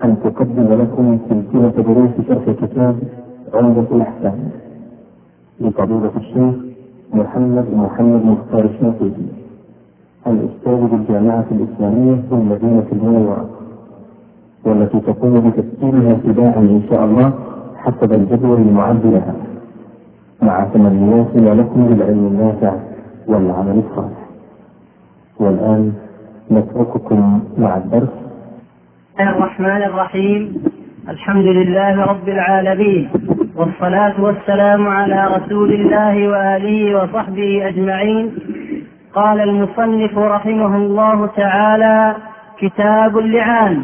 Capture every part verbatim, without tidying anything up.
أن تقدم لكم سلسلة دروس شرح كتاب عمدة الأحكام لفضيلة الشيخ محمد محمد مختار الشنقيطي الأستاذ بالجامعة الإسلامية في المدينة المنورة، والتي تقوم بتسجيلها ابتداء إن شاء الله حسب الجدول المعد لها، مع تمنياتنا لكم بالعلم النافع والعمل الصالح. والآن نترككم مع الدرس. بسم الله الرحمن الرحيم. الحمد لله رب العالمين، والصلاة والسلام على رسول الله وآله وصحبه أجمعين. قال المصنف رحمه الله تعالى: كتاب اللعان.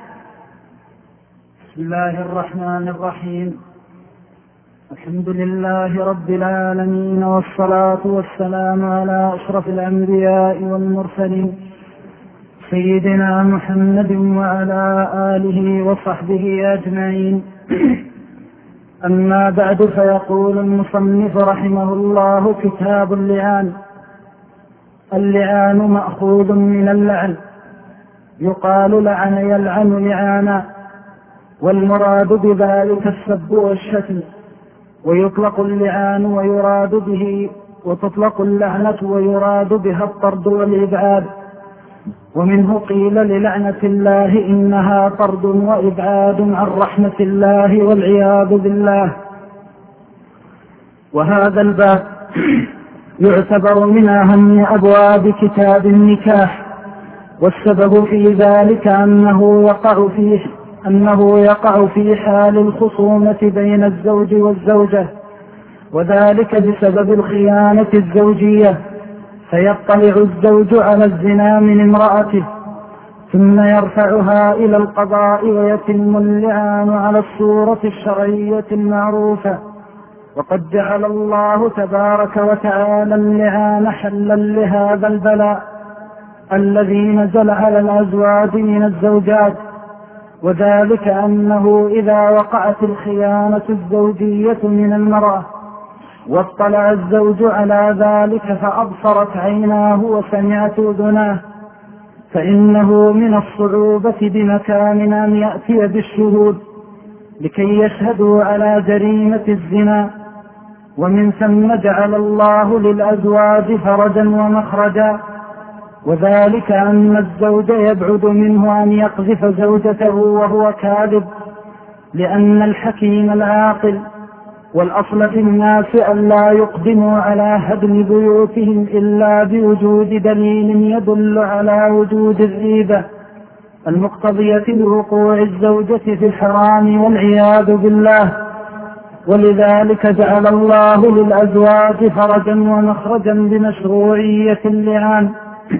بسم الله الرحمن الرحيم. الحمد لله رب العالمين، والصلاة والسلام على أشرف الأنبياء والمرسلين سيدنا محمد وعلى آله وصحبه أجمعين. أما بعد، فيقول المصنف رحمه الله: كتاب اللعان. اللعان مأخوذ من اللعن، يقال لعن يلعن لعانا، والمراد بذلك السب والشتم، ويطلق اللعان ويراد به وتطلق اللعنة ويراد بها الطرد والإبعاد. ومنه قيل للعنة الله إنها طرد وإبعاد عن رحمة الله والعياذ بالله. وهذا الباب يعتبر من أهم أبواب كتاب النكاح، والسبب في ذلك أنه يقع فيه أنه يقع في حال الخصومة بين الزوج والزوجة، وذلك بسبب الخيانة الزوجية، فيطلع الزوج على الزنا من امرأته ثم يرفعها إلى القضاء، ويتم اللعان على الصورة الشرعية المعروفة. وقد جعل الله تبارك وتعالى اللعان حلا لهذا البلاء الذي نزل على الأزواج من الزوجات، وذلك أنه إذا وقعت الخيانة الزوجية من المرأة واطلع الزوج على ذلك فأبصرت عيناه وسمعت أذناه، فإنه من الصعوبة بمكان أن يأتي بالشهود لكي يشهدوا على جريمة الزنا. ومن ثم جعل الله للأزواج فرجا ومخرجا، وذلك أن الزوج يبعد منه أن يقذف زوجته وهو كاذب، لأن الحكيم العاقل والأصل في الناس أن لا يقدموا على هدم بيوتهم إلا بوجود دليل يدل على وجود الريبة المقتضية لوقوع الزوجة في الحرام والعياذ بالله. ولذلك جعل الله للأزواج فرجا ومخرجا بمشروعية اللعان.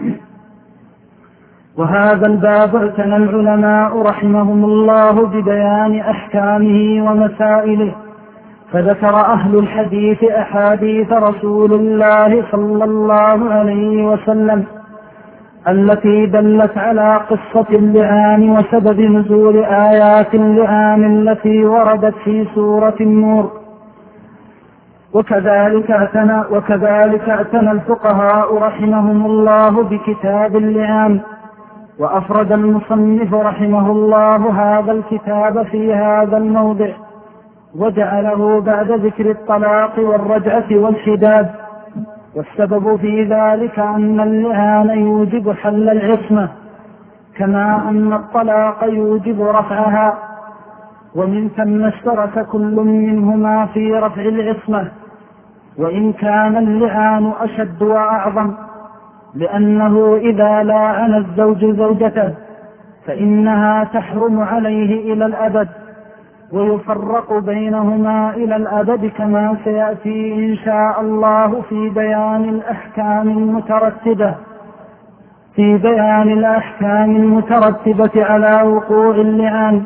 وهذا الباب اعتنى العلماء رحمهم الله ببيان أحكامه ومسائله، فذكر أهل الحديث أحاديث رسول الله صلى الله عليه وسلم التي دلت على قصة اللعان وسبب نزول آيات اللعان التي وردت في سورة النور. وكذلك اعتنى, وكذلك اعتنى الفقهاء رحمهم الله بكتاب اللعان، وأفرد المصنف رحمه الله هذا الكتاب في هذا الموضع، وجعله بعد ذكر الطلاق والرجعة والشداد. والسبب في ذلك أن اللعان يوجب حل العصمة، كما أن الطلاق يوجب رفعها، ومن ثم اشترك كل منهما في رفع العصمة، وإن كان اللعان أشد وأعظم، لأنه إذا لاعن الزوج زوجته فإنها تحرم عليه إلى الأبد، ويفرق بينهما إلى الأبد، كما سيأتي إن شاء الله في بيان الأحكام المترتبة في بيان الأحكام المترتبة على وقوع اللعان.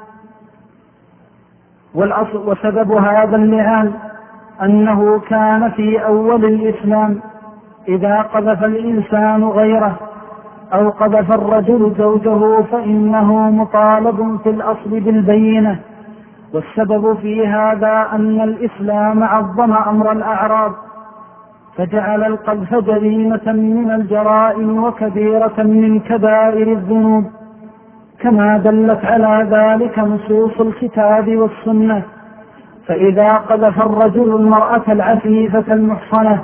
وسبب هذا اللعان أنه كان في أول الإسلام إذا قذف الإنسان غيره أو قذف الرجل زوجه فإنه مطالب في الأصل بالبينة. والسبب في هذا أن الإسلام عظم أمر الأعراض، فجعل القذف جريمة من الجرائم وكبيرة من كبائر الذنوب، كما دلت على ذلك نصوص الكتاب والسنة. فإذا قذف الرجل المرأة العفيفة المحصنة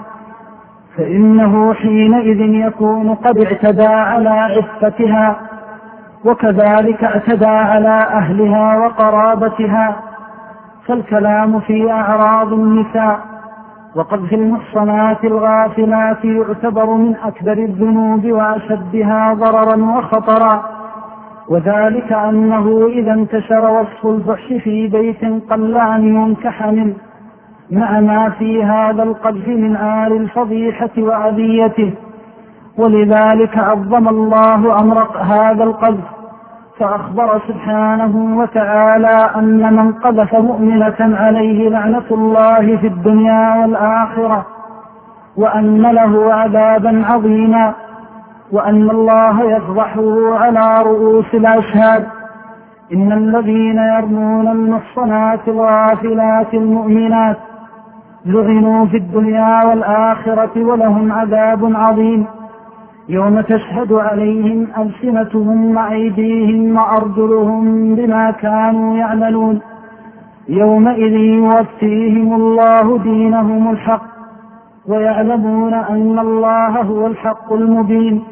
فإنه حينئذ يكون قد اعتدى على عفتها، وكذلك اعتدى على أهلها وقرابتها. فالكلام في أعراض النساء وقذف المحصنات الغافلات يعتبر من أكبر الذنوب وأشدها ضررا وخطرا، وذلك أنه إذا انتشر وصف الفحش في بيت قل أن ينكح منه، مع ما في هذا القذف من آل الفضيحة وأذيته. ولذلك عظم الله أمر هذا القذف، فأخبر سبحانه وتعالى أن من قذف مؤمنة عليه لعنة الله في الدنيا والآخرة، وأن له عذابا عظيما، وأن الله يفضحه على رؤوس الأشهاد. إن الذين يرمون المحصنات الغافلات المؤمنات لعنوا في الدنيا والآخرة ولهم عذاب عظيم، يوم تشهد عليهم ألسنتهم وأيديهم وأرجلهم بما كانوا يعملون، يومئذ يوفيهم الله دينهم الحق ويعلمون أن الله هو الحق المبين.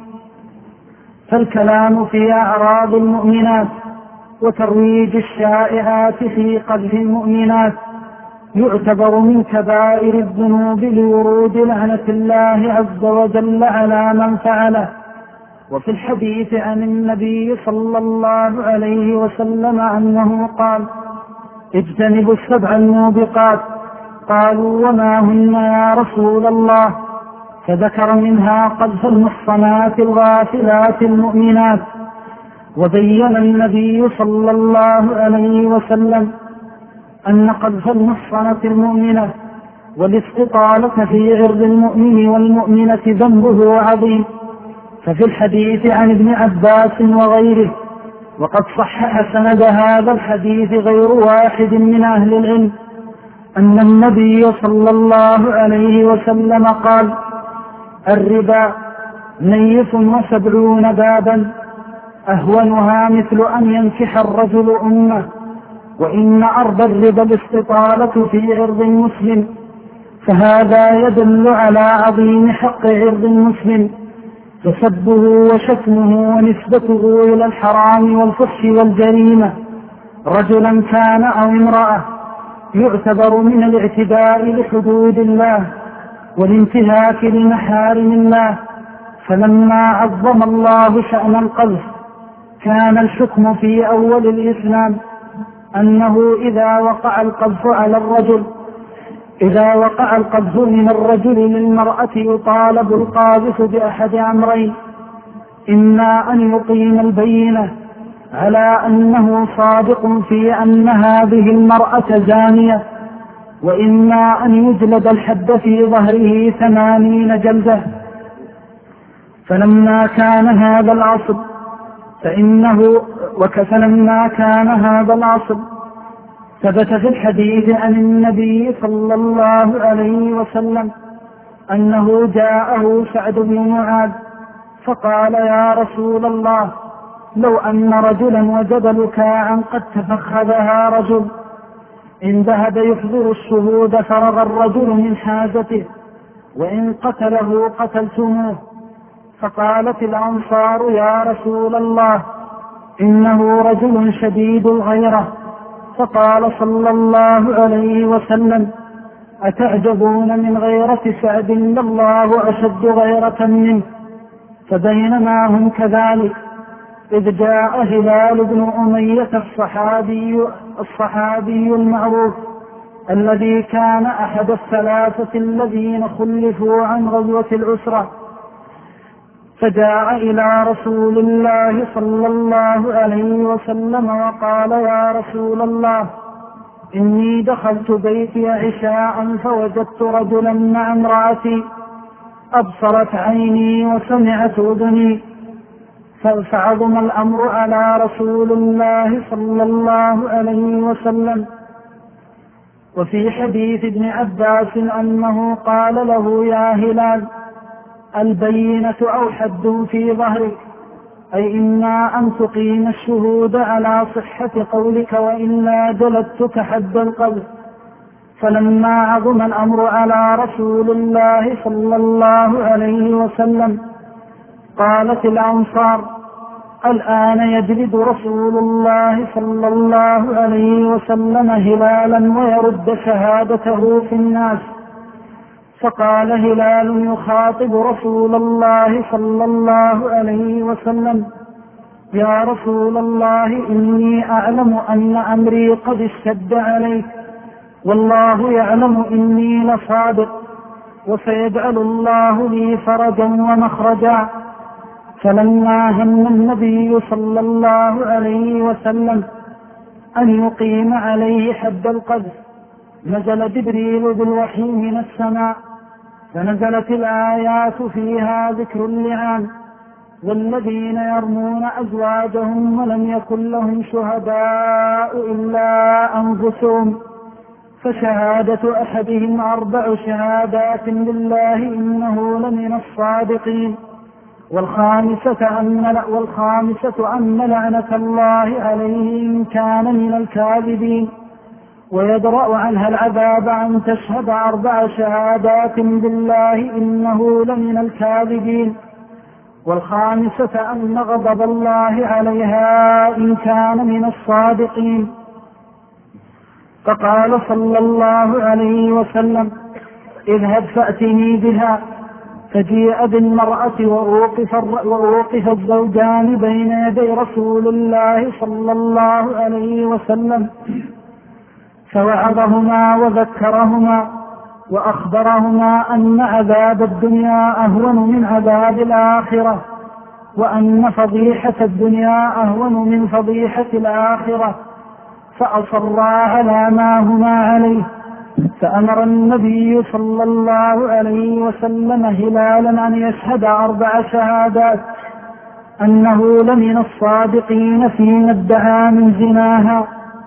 فالكلام في أعراض المؤمنات وترويج الشائعات في قذف المؤمنات يعتبر من كبائر الذنوب لورود لعنة الله عز وجل على من فعله. وفي الحديث عن النبي صلى الله عليه وسلم أنه قال: اجتنبوا السبع الموبقات. قالوا: وما هن يا رسول الله؟ فذكر منها قذف المحصنات الغافلات المؤمنات. وبين النبي صلى الله عليه وسلم أن قذف المحصنة المؤمنة والاستطالة في عرض المؤمن والمؤمنة ذنبه عظيم. ففي الحديث عن ابن عباس وغيره، وقد صحح سند هذا الحديث غير واحد من أهل العلم، أن النبي صلى الله عليه وسلم قال: الربا نيف وسبعون بابا، أهونها مثل أن ينكح الرجل أمه، وإن عرض الربا الاستطالة في عرض المسلم، فهذا يدل على عظيم حق عرض المسلم، فسبه وشتمه ونسبته إلى الحرام والفحش والجريمة رجلا كان أو امرأة يعتبر من الاعتداء لحدود الله والانتهاك لمحارم الله. فلما عظم الله شأن القذف كان الحكم في أول الإسلام أنه إذا وقع القذف على الرجل إذا وقع القذف من الرجل للمرأة يطالب القاذف بأحد أمرين: إما أن يقيم البينة على أنه صادق في أن هذه المرأة زانية، وإما أن يجلد الحد في ظهره ثمانين جلدة. فلما كان هذا العصر فإنه وكفلما كان هذا العصر ثبت في الحديث عن النبي صلى الله عليه وسلم أنه جاءه سعد بن معاذ فقال: يا رسول الله، لو أن رجلا وجد لكاعا قد تفخذها رجل، إن ذهب يحضر الشهود فرغ الرجل من حاجته، وإن قتله قتلتموه. فقالت الأنصار: يا رسول الله، إنه رجل شديد الغيرة. فقال صلى الله عليه وسلم: أتعجبون من غيرة سعد؟ الله أشد غيرة منه. فبينما هم كذلك إذ جاء هلال بن أمية الصحابي, الصحابي المعروف الذي كان أحد الثلاثة الذين خلفوا عن غزوة العسرة، فجاء إلى رسول الله صلى الله عليه وسلم وقال: يا رسول الله، إني دخلت بيتي عشاء فوجدت رجلا مع امرأتي، أبصرت عيني وسمعت أذني. فعظم الأمر على رسول الله صلى الله عليه وسلم. وفي حديث ابن عباس أنه قال له: يا هلال، البينة أو حد في ظهرك؟ أي إما أن تقيم الشهود على صحة قولك وإلا جلدتك حد القذف. فلما عظم الأمر على رسول الله صلى الله عليه وسلم قالت الأنصار: الآن يجلد رسول الله صلى الله عليه وسلم هلالا ويرد شهادته في الناس. فقال هلال يخاطب رسول الله صلى الله عليه وسلم: يا رسول الله، إني أعلم أن أمري قد اشتد عليك، والله يعلم إني لصادق، وسيجعل الله لي فرجا ومخرجا. فلما هم النبي صلى الله عليه وسلم أن يقيم عليه حد القذف نزل جبريل بالوحي من السماء، فنزلت الآيات فيها ذكر اللعان والذين يرمون أزواجهم ولم يكن لهم شهداء إلا أنفسهم، فشهادة أحدهم أربع شهادات بالله إنه لمن الصادقين، والخامسة أن والخامسة أن لعنة الله عليه إن كان من الكاذبين، ويدرأ عنها العذاب أن تشهد أربع شهادات بالله إنه لمن الكاذبين، والخامسة أن غضب الله عليها إن كان من الصادقين. فقال صلى الله عليه وسلم: اذهب فأتني بها. فجيء بالمرأة وأوقف, وأوقف الزوجان بين يدي رسول الله صلى الله عليه وسلم، فوعظهما وذكرهما وأخبرهما أن عذاب الدنيا أهون من عذاب الآخرة، وأن فضيحة الدنيا أهون من فضيحة الآخرة، فأصرا على ما هما عليه. فأمر النبي صلى الله عليه وسلم هلالا أن يشهد أربع شهادات أنه لمن الصادقين فيما ادعى من زناها.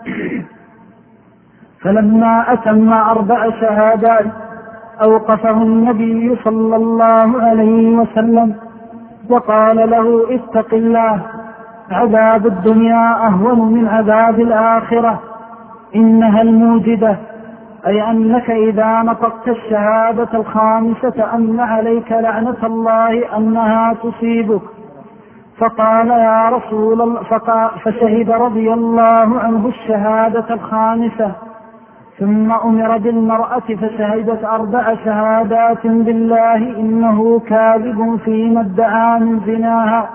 فلما أتم أربع شهادات أوقفه النبي صلى الله عليه وسلم وقال له: اتق الله، عذاب الدنيا أهون من عذاب الآخرة، إنها الموجدة، أي أنك إذا نطقت الشهادة الخامسة أن عليك لعنة الله أنها تصيبك. فقال: يا رسول الله، فشهد رضي الله عنه الشهادة الخامسة. ثم أمر بالمرأة فشهدت أربع شهادات بالله إنه كاذب فيما ادعى من زناها.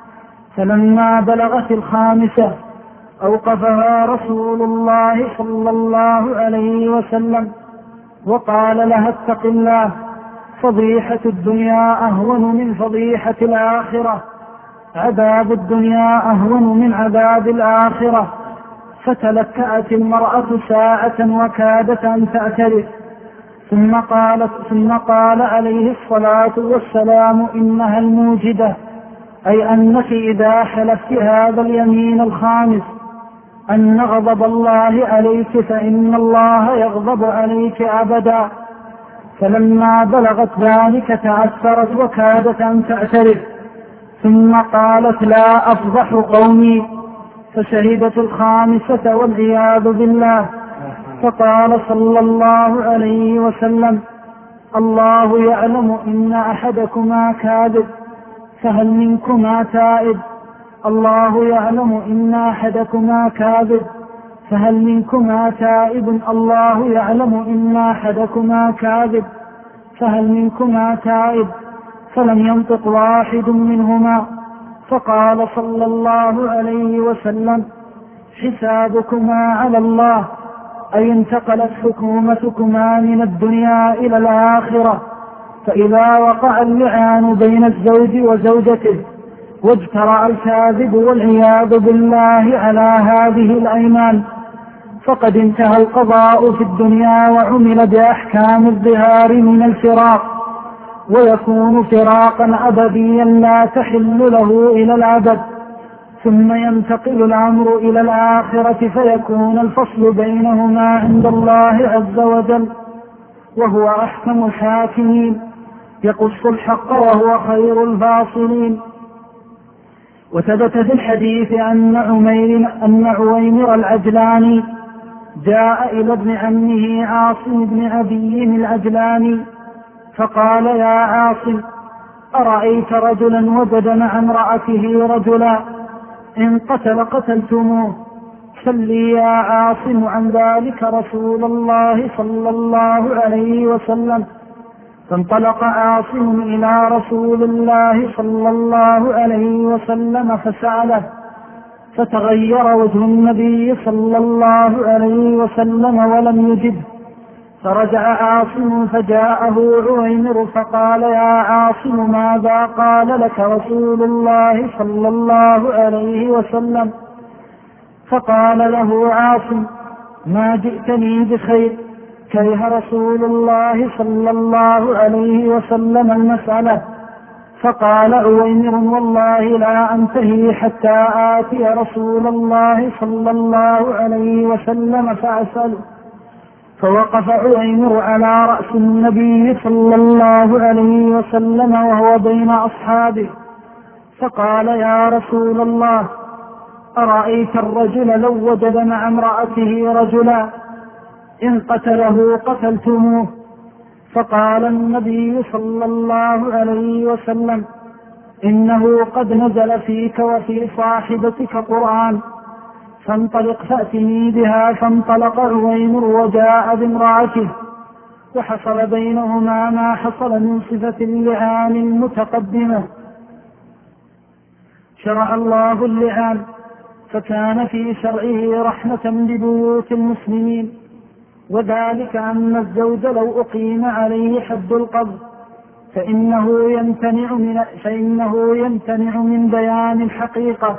فلما بلغت الخامسة أوقفها رسول الله صلى الله عليه وسلم وقال لها: اتق الله، فضيحة الدنيا أهون من فضيحة الآخرة، عذاب الدنيا أهون من عذاب الآخرة. فتلكأت المرأة ساعة وكادت أن تعترف، ثم قالت ثم قال عليه الصلاة والسلام: إنها الموجدة، أي أنك إذا حلفت هذا اليمين الخامس أن غضب الله عليك فإن الله يغضب عليك أبدا. فلما بلغت ذلك تعثرت وكادت أن تعترف، ثم قالت: لا أفضح قومي. فشهدت الخامسة والعياذ بالله. فقال صلى الله عليه وسلم: الله يعلم إن أحدكما كاذب، فهل منكما تائب؟ الله يعلم إن أحدكما كاذب، فهل منكما تائب؟ الله يعلم إن أحدكما كاذب، فهل منكما تائب؟ فلم ينطق واحد منهما. فقال صلى الله عليه وسلم: حسابكما على الله، أي انتقلت حكومتكما من الدنيا إلى الآخرة. فإذا وقع اللعان بين الزوج وزوجته واجترأ الكاذب والعياذ بالله على هذه الأيمان فقد انتهى القضاء في الدنيا وعمل بأحكام الظهار من الفراق، ويكون فراقا أبديا لا تحل له إلى الأبد. ثم ينتقل الأمر إلى الآخرة فيكون الفصل بينهما عند الله عز وجل، وهو أحكم الحاكمين، يقص الحق وهو خير الفاصلين. وثبت في الحديث أن عمير أن عويمر العجلاني جاء إلى ابن عمه عاصم بن عدي العجلاني فقال: يا عاصم، أرأيت رجلا وجد مع امرأته رجلا، إن قتل قتلتموه، سلي يا عاصم عن ذلك رسول الله صلى الله عليه وسلم. فانطلق عاصم إلى رسول الله صلى الله عليه وسلم فسأله، فتغير وجه النبي صلى الله عليه وسلم ولم يجب. فرجع عاصم فجاءه عويمر فقال: يا عاصم، ماذا قال لك رسول الله صلى الله عليه وسلم؟ فقال له عاصم: ما جئتني بخير، كره رسول الله صلى الله عليه وسلم المسألة. فقال عويمر: والله لا أنتهي حتى آتي رسول الله صلى الله عليه وسلم فأسأله. فوقف عويمر على رأس النبي صلى الله عليه وسلم وهو بين أصحابه فقال: يا رسول الله، أرأيت الرجل لو وجد مع امرأته رجلا، إن قتله قتلتموه؟ فقال النبي صلى الله عليه وسلم: إنه قد نزل فيك وفي صاحبتك قرآن، فانطلق فأتني بها. فانطلق عويمر وجاء بامرأته، وحصل بينهما ما حصل من صفة اللعان المتقدمة. شرع الله اللعان، فكان في شرعه رحمة ببيوت المسلمين، وذلك أن الزوج لو أقيم عليه حد القذف فإنه يمتنع من, فإنه يمتنع من بيان الحقيقة.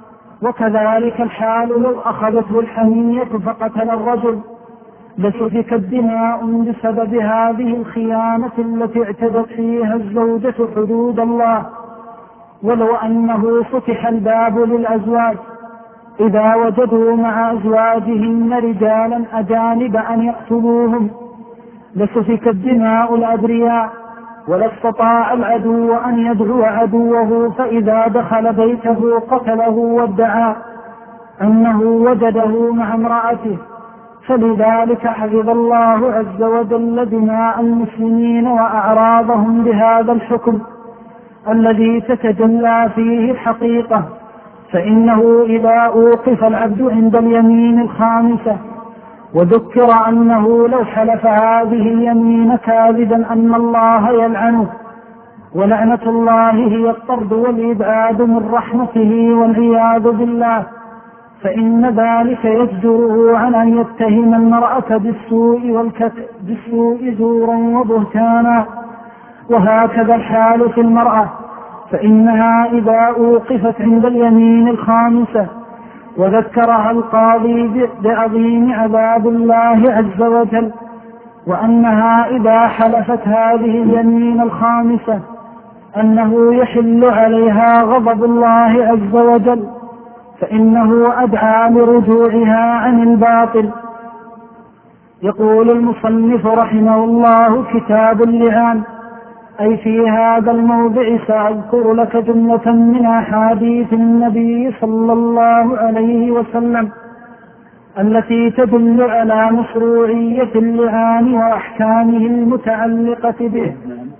وكذلك الحال لو أخذته الحمية فقتل الرجل لسفكت دماء بسبب هذه الخيانة التي اعتدت فيها الزوجة حدود الله. ولو أنه فتح الباب للأزواج إذا وجدوا مع أزواجهن رجالا أجانب أن يقتلوهم لسفكت دماء الأبرياء، ولا استطاع العدو أن يدعو عدوه فإذا دخل بيته قتله وادعى أنه وجده مع امرأته. فلذلك حفظ الله عز وجل دماء المسلمين وأعراضهم بهذا الحكم الذي تتجلى فيه الحقيقة. فإنه إذا أوقف العبد عند اليمين الخامسة وذكر أنه لو حلف هذه اليمين كاذبا أن الله يلعنه، ولعنة الله هي الطرد والإبعاد من رحمته والعياذ بالله، فإن ذلك يجدره عن أن يتهم المرأة بالسوء والكذب بالسوء زورا وبهتانا. وهكذا الحال في المرأة، فإنها إذا أوقفت عند اليمين الخامسة وذكرها القاضي بعظيم عذاب الله عز وجل، وأنها إذا حلفت هذه اليمين الخامسة أنه يحل عليها غضب الله عز وجل، فإنه أدعى لرجوعها عن الباطل. يقول المصنف رحمه الله: كتاب اللعان. أي في هذا الموضع سأذكر لك جملة من أحاديث النبي صلى الله عليه وسلم التي تدل على مشروعية اللعان وأحكامه المتعلقة به.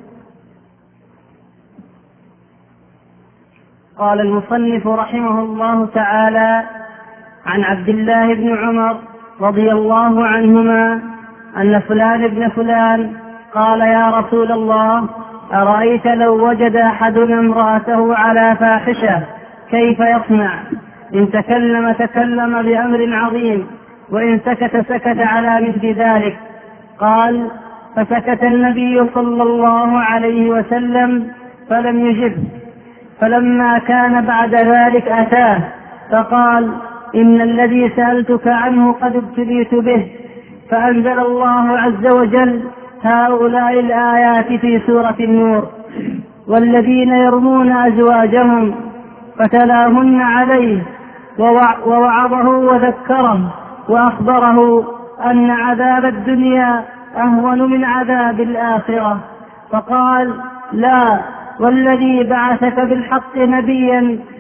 قال المصنف رحمه الله تعالى: عن عبد الله بن عمر رضي الله عنهما أن فلان ابن فلان قال: يا رسول الله، أرأيت لو وجد أحدنا امرأته على فاحشة كيف يصنع؟ إن تكلم تكلم بأمر عظيم، وإن سكت سكت على مثل ذلك. قال: فسكت النبي صلى الله عليه وسلم فلم يجب. فلما كان بعد ذلك أتاه فقال: إن الذي سألتك عنه قد ابتليت به. فأنزل الله عز وجل هؤلاء الآيات في سورة النور: والذين يرمون أزواجهم فتلاهن عليه ووعظه وذكره وأخبره أن عذاب الدنيا أهون من عذاب الآخرة. فقال: لا، والذي بعثك بالحق نبيا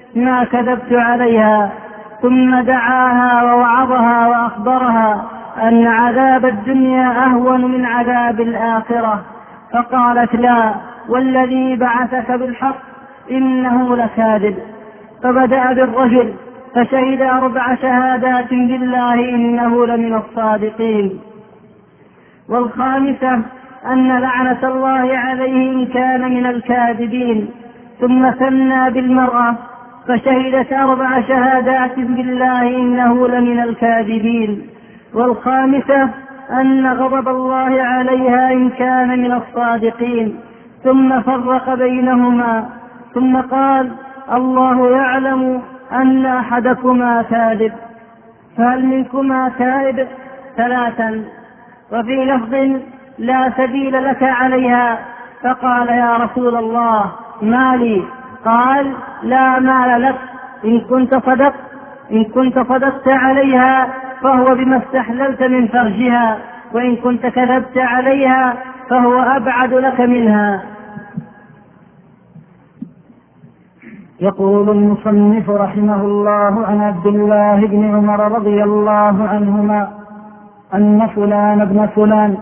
ما كذبت عليها. ثم دعاها ووعظها وأخبرها أن عذاب الدنيا أهون من عذاب الآخرة، فقالت لا والذي بعثك بالحق إنه لكاذب. فبدأ بالرجل فشهد أربع شهادات بالله إنه لمن الصادقين. والخامسة أن لعنة الله عليه إن كان من الكاذبين. ثم ثنى بالمرأة فشهدت أربع شهادات بالله إنه لمن الكاذبين. والخامسة أن غضب الله عليها إن كان من الصادقين. ثم فرق بينهما ثم قال الله يعلم أن أحدكما كاذب، فهل منكما تائب؟ ثلاثا. وفي لفظ لا سبيل لك عليها. فقال يا رسول الله مالي؟ قال لا مال لك إن كنت صدقت إن كنت صدقت عليها فهو بما استحللت من فرجها، وإن كنت كذبت عليها فهو أبعد لك منها. يقول المصنف رحمه الله عن عبد الله بن عمر رضي الله عنهما أن فلان ابن فلان.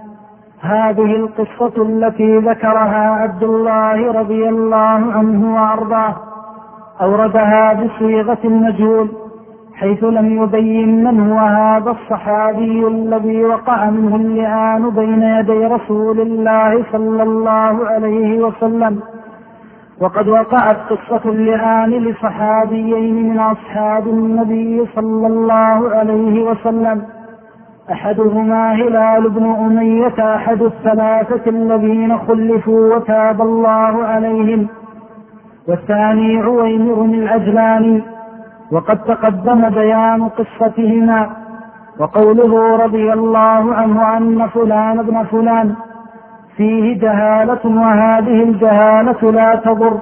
هذه القصة التي ذكرها عبد الله رضي الله عنه وأرضاه أوردها بصيغة المجهول، حيث لم يبين من هو هذا الصحابي الذي وقع منه اللعان بين يدي رسول الله صلى الله عليه وسلم. وقد وقعت قصة اللعان لصحابيين من أصحاب النبي صلى الله عليه وسلم، أحدهما هلال بن أمية أحد الثلاثة الذين خلفوا وتاب الله عليهم، والثاني عويمر العجلاني، وقد تقدم بيان قصتهما. وقوله رضي الله عنه أن فلان ابن فلان فيه جهالة، وهذه الجهالة لا تضر،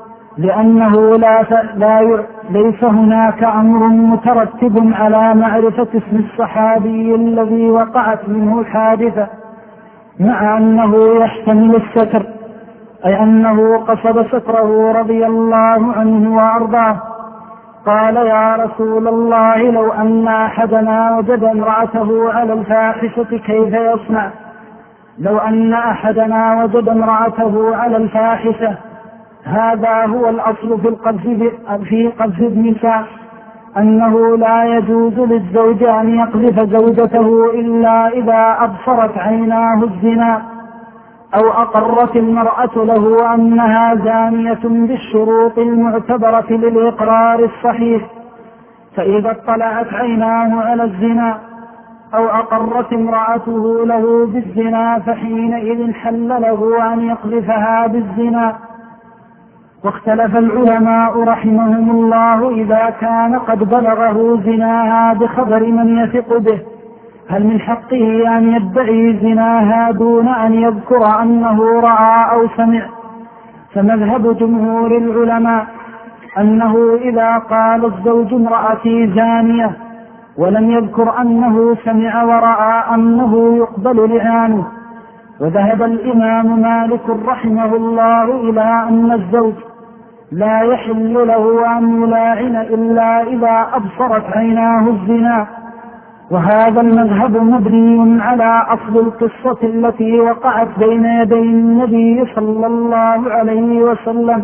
لأنه لا لا ليس هناك أمر مترتب على معرفة اسم الصحابي الذي وقعت منه الحادثة، مع أنه يحتمل الستر، أي أنه قصد ستره رضي الله عنه وأرضاه. قال يا رسول الله لو أن أحدنا وجد امرأته على الفاحشة كيف يصنع؟ لو أن أحدنا وجد امرأته على الفاحشة. هذا هو الأصل في القذف في قذف النساء، أنه لا يجوز للزوج أن يقذف زوجته إلا إذا أبصرت عيناه الزنا، أو أقرت المرأة له أنها زانية بالشروط المعتبرة للإقرار الصحيح. فإذا اطلعت عيناه على الزنا أو أقرت امرأته له بالزنا فحينئذ حل له أن يقذفها بالزنا. واختلف العلماء رحمهم الله إذا كان قد بلغه زناها بخبر من يثق به، هل من حقه أن يدعي زناها دون أن يذكر أنه رأى أو سمع؟ فمذهب جمهور العلماء أنه إذا قال الزوج امرأتي زانية ولم يذكر أنه سمع ورأى أنه يقبل لعانه. وذهب الإمام مالك رحمه الله إلى أن الزوج لا يحل له أن يلاعن إلا إذا أبصرت عيناه الزنا، وهذا المذهب مبني على أصل القصة التي وقعت بين يدي النبي صلى الله عليه وسلم،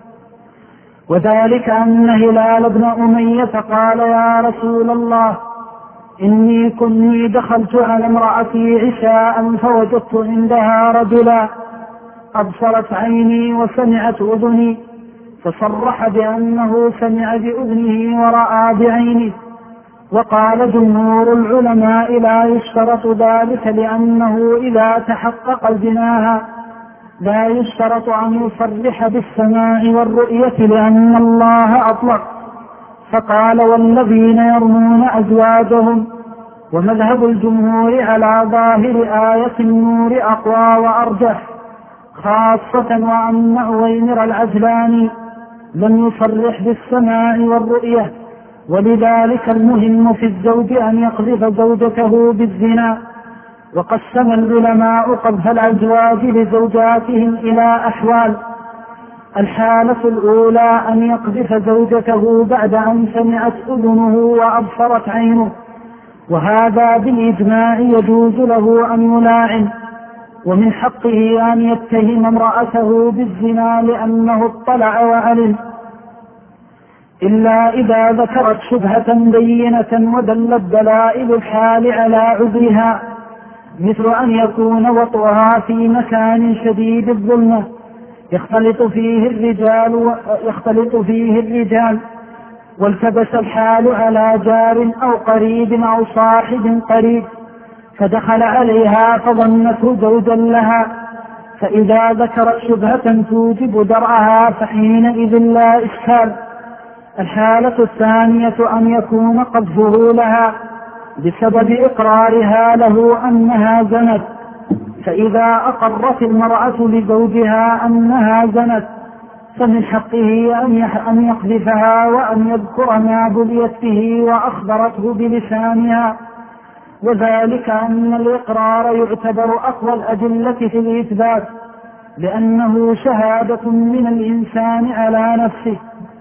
وذلك أن هلال بن أمية قال يا رسول الله إني كني دخلت على امرأتي عشاء فوجدت عندها رجلا، أبصرت عيني وسمعت أذني، فصرح بأنه سمع بأذنه ورأى بعينه. وقال جمهور العلماء لا يشترط ذلك، لأنه إذا تحقق زناها لا يشترط أن يصرح بالسماع والرؤية، لأن الله أطلق فقال والذين يرمون أزواجهم. ومذهب الجمهور على ظاهر آية النور أقوى وأرجح، خاصة وأن عويمر العجلاني لم يصرح بالسماع والرؤية، ولذلك المهم في الزوج أن يقذف زوجته بالزنا. وقسم العلماء قذف الأزواج لزوجاتهم إلى أحوال، الحالة الأولى أن يقذف زوجته بعد أن سمعت أذنه وأبصرت عينه، وهذا بالإجماع يجوز له أن يلاعن، ومن حقه أن يتهم امرأته بالزنا لأنه اطلع وعلم، إلا إذا ذكرت شبهة بينة ودلت دلائل الحال على عذرها، مثل أن يكون وطئها في مكان شديد الظلمة يختلط فيه الرجال يختلط فيه الرجال والتبس الحال على جار أو قريب أو صاحب قريب فدخل عليها فظنته زوجا لها، فإذا ذكرت شبهة توجب درعها فحينئذ لا إشكال. الحالة الثانية أن يكون قذفه لها بسبب إقرارها له أنها زنت، فإذا أقرت المرأة لزوجها أنها زنت فمن حقه أن يقذفها وأن يذكر ما بليت به وأخبرته بلسانها، وذلك أن الإقرار يعتبر أقوى الأدلة في الإثبات، لأنه شهادة من الإنسان على نفسه،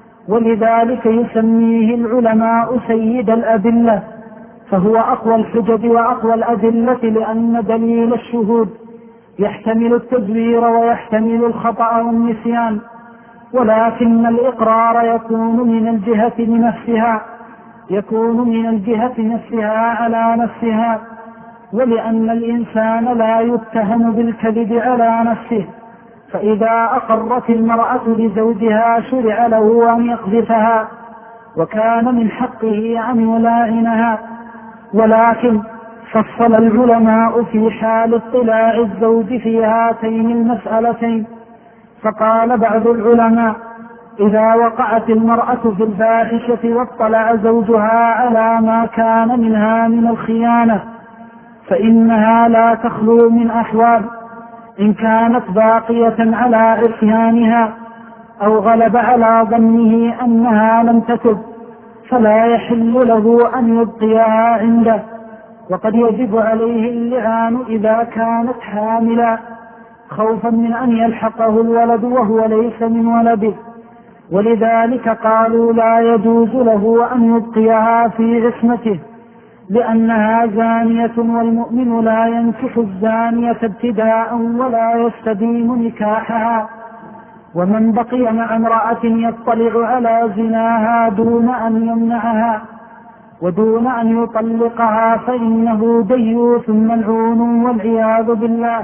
ولذلك يسميه العلماء سيد الأدلة، فهو أقوى الحجج وأقوى الأدلة، لأن دليل الشهود يحتمل التزوير ويحتمل الخطأ والنسيان، ولكن الإقرار يكون من الجهة نفسها يكون من الجهة نفسها على نفسها، ولأن الإنسان لا يتهم بالكذب على نفسه، فإذا أقرت المرأة لزوجها شرع له أن يقذفها، وكان من حقه أن يلاعنها. ولكن فصل العلماء في حال اطلاع الزوج في هاتين المسألتين، فقال بعض العلماء: إذا وقعت المرأة في الفاحشة واطلع زوجها على ما كان منها من الخيانة فإنها لا تخلو من أحوال، إن كانت باقية على عصيانها أو غلب على ظنه أنها لم تتب فلا يحل له أن يبقيها عنده، وقد يجب عليه اللعان إذا كانت حاملا خوفا من أن يلحقه الولد وهو ليس من ولده، ولذلك قالوا لا يجوز له أن يبقيها في عصمته لأنها زانية، والمؤمن لا ينكح الزانية ابتداء ولا يستديم نكاحها، ومن بقي مع امرأة يطلع على زناها دون أن يمنعها ودون أن يطلقها فإنه ديوث ملعون والعياذ بالله.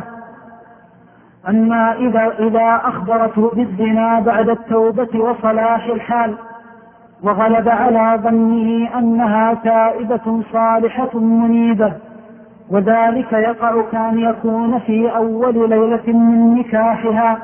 أما إذا, إذا أخبرته بالزنا بعد التوبة وصلاح الحال وغلب على ظنه أنها تائبة صالحة منيبة، وذلك يقع كان يكون في أول ليلة من نكاحها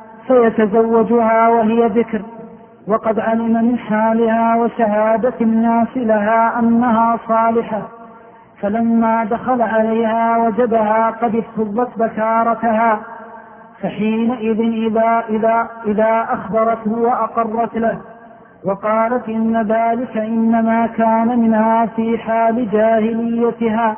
فيتزوجها وهي بكر وقد علم من حالها وشهادة الناس لها أنها صالحة، فلما دخل عليها وجدها قد افتضت بكارتها، فحينئذ إذا, إذا, إذا أخبرته وأقرت له وقالت إن ذلك إنما كان منها في حال جاهليتها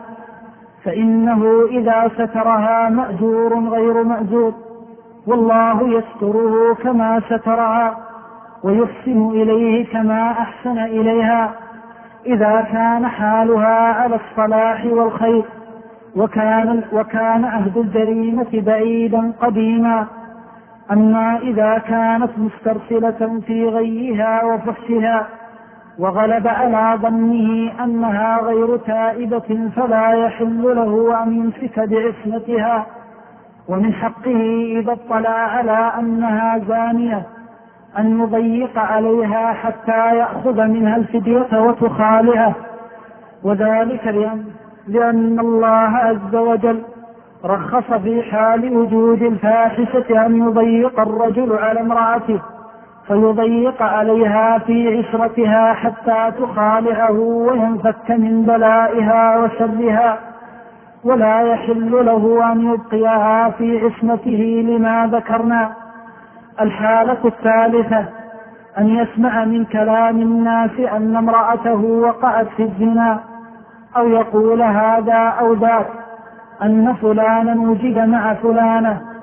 فإنه إذا سترها مأجور غير مأجور، والله يستره كما سترها ويحسن إليه كما أحسن إليها إذا كان حالها على الصلاح والخير، وكان, وكان عهد الجريمة بعيدا قديما. أما إذا كانت مسترسلة في غيها وفحشها وغلب على ظنه أنها غير تائبة فلا يحل له أن يمسك بعصمتها، ومن حقه إذا اطلع على أنها زانية أن يضيق عليها حتى يأخذ منها الفدية وتخالعه، وذلك لأن, لأن الله عز وجل رخص في حال وجود الفاحشة أن يضيق الرجل على امرأته فيضيق عليها في عشرتها حتى تخالعه وينفك من بلائها وشرها، ولا يحل له أن يبقيها في عصمته لما ذكرنا. الحالة الثالثة أن يسمع من كلام الناس أن امرأته وقعت في الزنا، أو يقول هذا أو ذاك أن فلانا وجد مع فلانة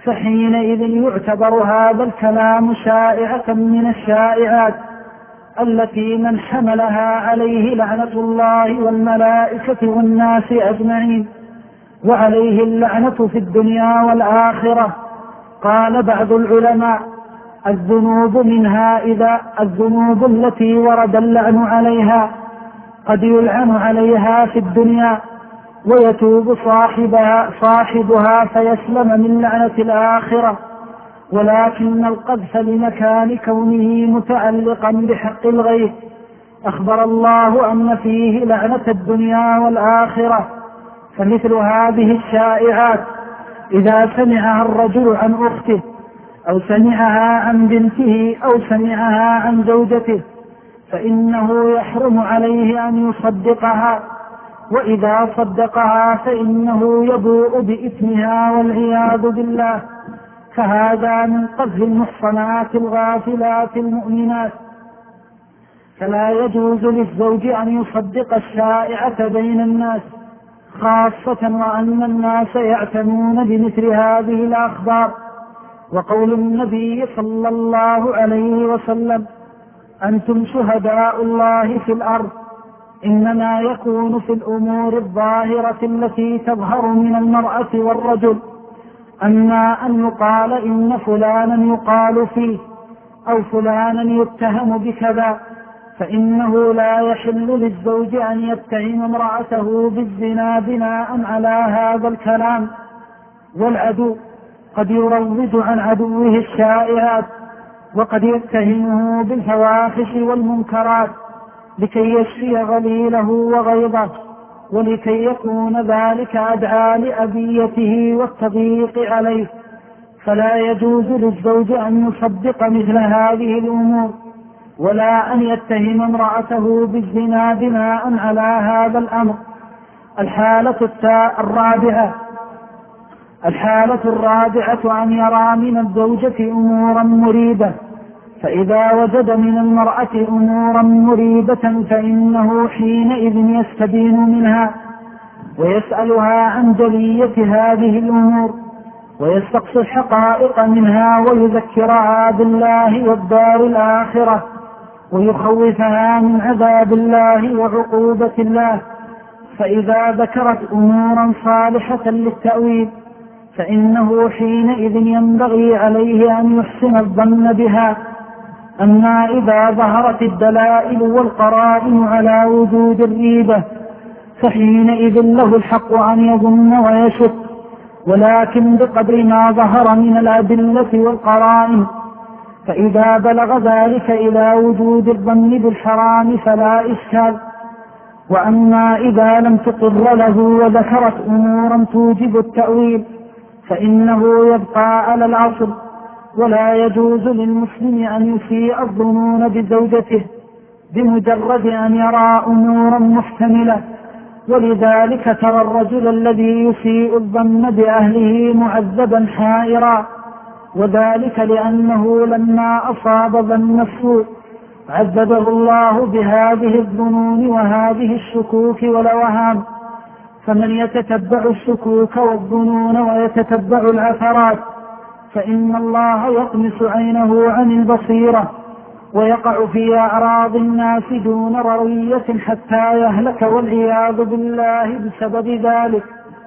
فحينئذ يعتبر هذا الكلام شائعة من الشائعات التي من حملها عليه لعنة الله والملائكة والناس أجمعين، وعليه اللعنة في الدنيا والآخرة. قال بعض العلماء: الذنوب منها إذا الذنوب التي ورد اللعن عليها قد يلعن عليها في الدنيا ويتوب صاحبها, صاحبها فيسلم من لعنة الآخرة، ولكن القذف لمكان كونه متعلقا بحق الغير أخبر الله أن فيه لعنة الدنيا والآخرة. فمثل هذه الشائعات إذا سمعها الرجل عن أخته أو سمعها عن بنته أو سمعها عن زوجته فإنه يحرم عليه أن يصدقها، وإذا صدقها فإنه يبوء بإثمها والعياذ بالله. فهذا من قذف المحصنات الغافلات المؤمنات. فلا يجوز للزوج أن يصدق الشائعة بين الناس، خاصة وأن الناس يعتنون بمثل هذه الأخبار. وقول النبي صلى الله عليه وسلم: أنتم شهداء الله في الأرض، إنما يكون في الأمور الظاهرة التي تظهر من المرأة والرجل. أما أن يقال إن فلانا يقال فيه أو فلانا يتهم بكذا فإنه لا يحل للزوج أن يتهم امرأته بالزنا بناء على هذا الكلام. والعدو قد يروج عن عدوه الشائعات، وقد يتهمه بالفواحش والمنكرات لكي يشفي غليله وغيظه، ولكي يكون ذلك أدعى لأذيته والتضييق عليه. فلا يجوز للزوج أن يصدق مثل هذه الأمور، ولا أن يتهم امرأته بالزنا بناء على هذا الأمر. الحالة الرابعة الحالة الرابعة أن يرى من الزوجة أمورا مريبة، فإذا وجد من المرأة أمورا مريبة فإنه حينئذ يستبين منها ويسألها عن جلية هذه الأمور ويستقصي الحقائق منها ويذكرها بالله والدار الآخرة ويخوفها من عذاب الله وعقوبة الله. فإذا ذكرت أمورا صالحة للتأويل فإنه حينئذ ينبغي عليه أن يحسن الظن بها. أما إذا ظهرت الدلائل والقرائن على وجود الريبة فحينئذ له الحق أن يظن ويشك، ولكن بقدر ما ظهر من الأدلة والقرائن. فإذا بلغ ذلك إلى وجود الظن بالحرام فلا إشكال. وأما إذا لم تقر له وذكرت أمورا توجب التأويل فإنه يبقى على الأصل، ولا يجوز للمسلم أن يسيء الظنون بزوجته بمجرد أن يرى أمورا محتملة. ولذلك ترى الرجل الذي يسيء الظن بأهله معذبا حائرا، وذلك لأنه لما أصاب ظن السوء عذبه الله بهذه الظنون وهذه الشكوك والأوهام. فمن يتتبع الشكوك والظنون ويتتبع العثرات فإن الله يطمس عينه عن البصيرة ويقع في أعراض الناس دون روية حتى يهلك والعياذ بالله بسبب ذلك.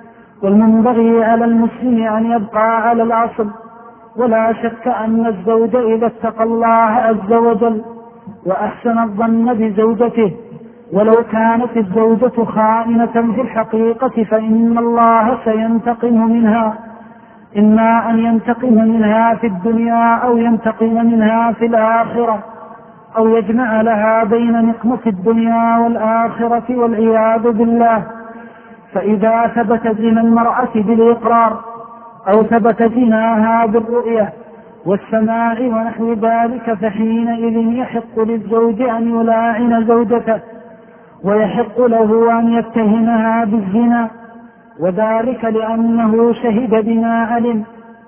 والمنبغي على المسلم أن يبقى على الأصل. ولا شك أن الزوج إذا اتقى الله عز وجل وأحسن الظن بزوجته ولو كانت الزوجة خائنة في الحقيقة فإن الله سينتقم منها، إما أن ينتقم منها في الدنيا أو ينتقم منها في الآخرة، أو يجمع لها بين نقمة الدنيا والآخرة والعياذ بالله. فإذا ثبت زنا المرأة بالإقرار أو ثبت زناها بالرؤية والسماع ونحو ذلك فحينئذ يحق للزوج أن يلاعن زوجته ويحق له أن يتهمها بالزنا، وذلك لأنه شهد بما علم.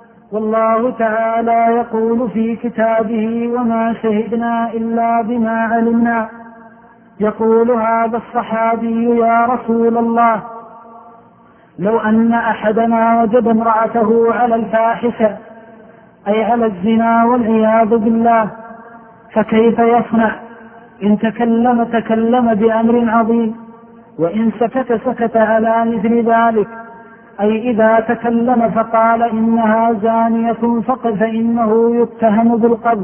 والله تعالى يقول في كتابه: وما شهدنا إلا بما علمنا. يقول هذا الصحابي: يا رسول الله، لو أن أحدنا وجد امرأته على الفاحشة أي على الزنا والعياذ بالله فكيف يصنع؟ إن تكلم تكلم بأمر عظيم، وإن سكت سكت على مثل ذلك. أي إذا تكلم فقال إنها زانية فقد فإنه يتهم بالقذف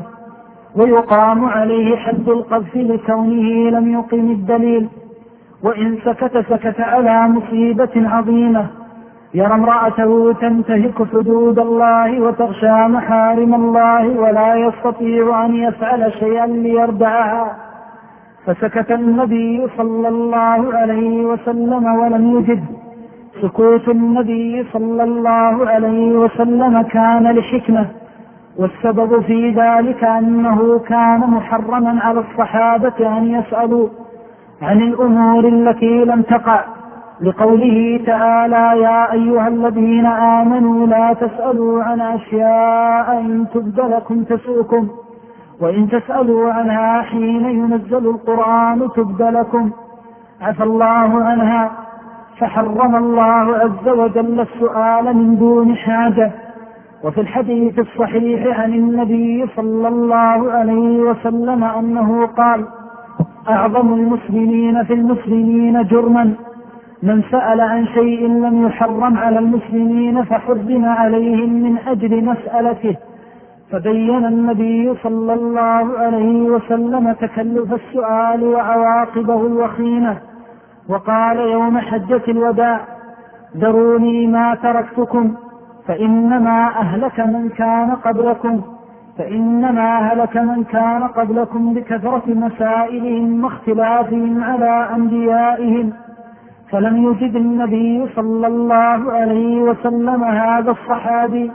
ويقام عليه حد القذف لكونه لم يقم الدليل. وإن سكت سكت على مصيبة عظيمة، يرى امرأته تنتهك حدود الله وتغشى محارم الله ولا يستطيع أن يفعل شيئا ليردعها، فسكت النبي صلى الله عليه وسلم ولم يجد. سكوت النبي صلى الله عليه وسلم كان لحكمة، والسبب في ذلك أنه كان محرما على الصحابة أن يسألوا عن الأمور التي لم تقع، لقوله تعالى يا أيها الذين آمنوا لا تسألوا عن أشياء إن تبد لكم تسؤكم وإن تسألوا عنها حين ينزل القرآن تبد لكم عفى الله عنها. فحرم الله عز وجل السؤال من دون حاجة. وفي الحديث الصحيح عن النبي صلى الله عليه وسلم أنه قال أعظم المسلمين في المسلمين جرما من سأل عن شيء لم يحرم على المسلمين فحرم عليهم من أجل مسألته. فبين النبي صلى الله عليه وسلم تكلف السؤال وعواقبه الوخيمة، وقال يوم حجة الوداع ذروني ما تركتكم فإنما أهلك من كان قبلكم فإنما هلك من كان قبلكم بكثرة مسائلهم واختلافهم على أنبيائهم. فلم يجد النبي صلى الله عليه وسلم هذا الصحابي.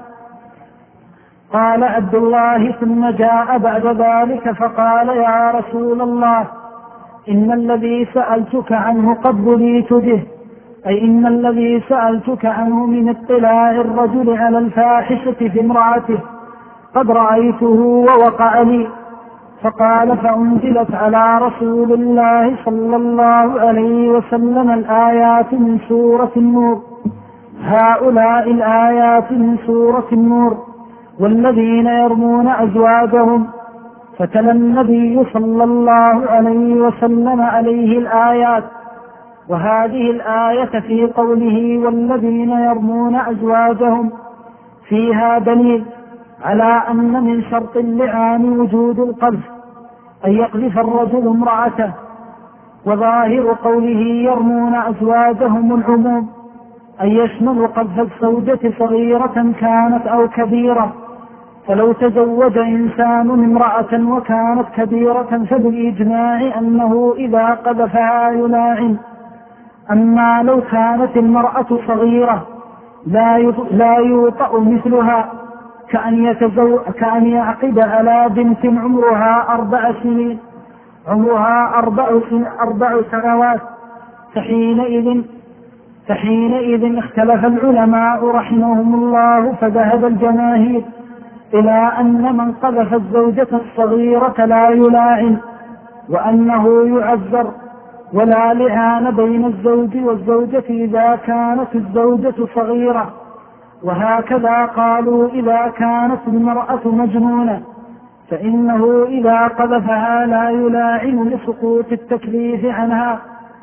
قال عبد الله ثم جاء بعد ذلك فقال يا رسول الله إن الذي سألتك عنه قد بليت به، أي إن الذي سألتك عنه من اطلاع الرجل على الفاحشة في امرأته قد رأيته ووقع لي. فقال فأنزلت على رسول الله صلى الله عليه وسلم الآيات من سورة النور. هؤلاء الآيات من سورة النور والذين يرمون أزواجهم. فتلا النبي صلى الله عليه وسلم عليه الآيات. وهذه الآية في قوله والذين يرمون أزواجهم فيها دليل على أن من شرط اللعان وجود القذف، أن يقذف الرجل امرأته. وظاهر قوله يرمون أزواجهم العموم، أن يشمل قذف الزوجة صغيرة كانت أو كبيرة. فلو تزوج إنسان امرأة وكانت كبيرة فبالإجماع أنه إذا قذفها يلاعن. أما لو كانت المرأة صغيرة لا يوطأ مثلها كأن, يتزو... كأن يعقد على بنت عمرها أربع سنين عمرها أربع, سن... أربع سنوات. فحينئذ فحينئذ اختلف العلماء رحمهم الله، فذهب الجماهير إلى أن من قذف الزوجة الصغيرة لا يلاعن وأنه يعذر، ولا لعان بين الزوج والزوجة إذا كانت الزوجة صغيرة. وهكذا قالوا إذا كانت المرأة مجنونة فإنه إذا قذفها لا يلاعن لسقوط التكليف عنها.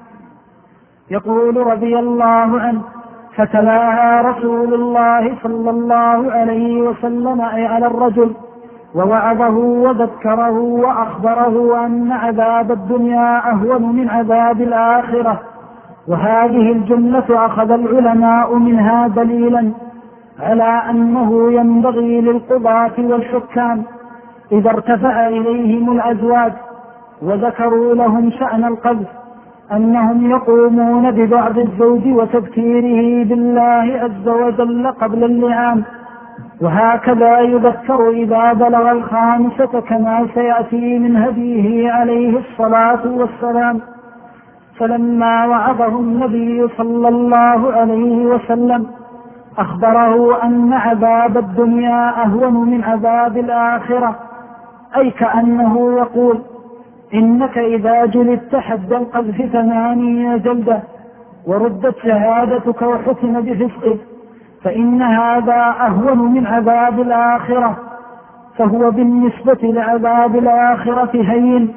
يقول رضي الله عنه فتلاها رسول الله صلى الله عليه وسلم أي على الرجل، ووعظه وذكره وأخبره أن عذاب الدنيا أهون من عذاب الآخرة. وهذه الجملة أخذ العلماء منها دليلا على أنه ينبغي للقضاة والحكام إذا ارتفع إليهم الأزواج وذكروا لهم شأن القذف أنهم يقومون ببعض الزوج وتذكيره بالله عز وجل قبل اللعان. وهكذا يذكر إذا بلغ الخامسة كما سيأتي من هديه عليه الصلاة والسلام. فلما وعظه النبي صلى الله عليه وسلم أخبره أن عذاب الدنيا أهون من عذاب الآخرة، أي كأنه يقول إنك إذا جلدت حد القذف ثمانين جلدة وردت شهادتك وحكم بفسقك، فإن هذا أهون من عذاب الآخرة، فهو بالنسبة لعذاب الآخرة هين.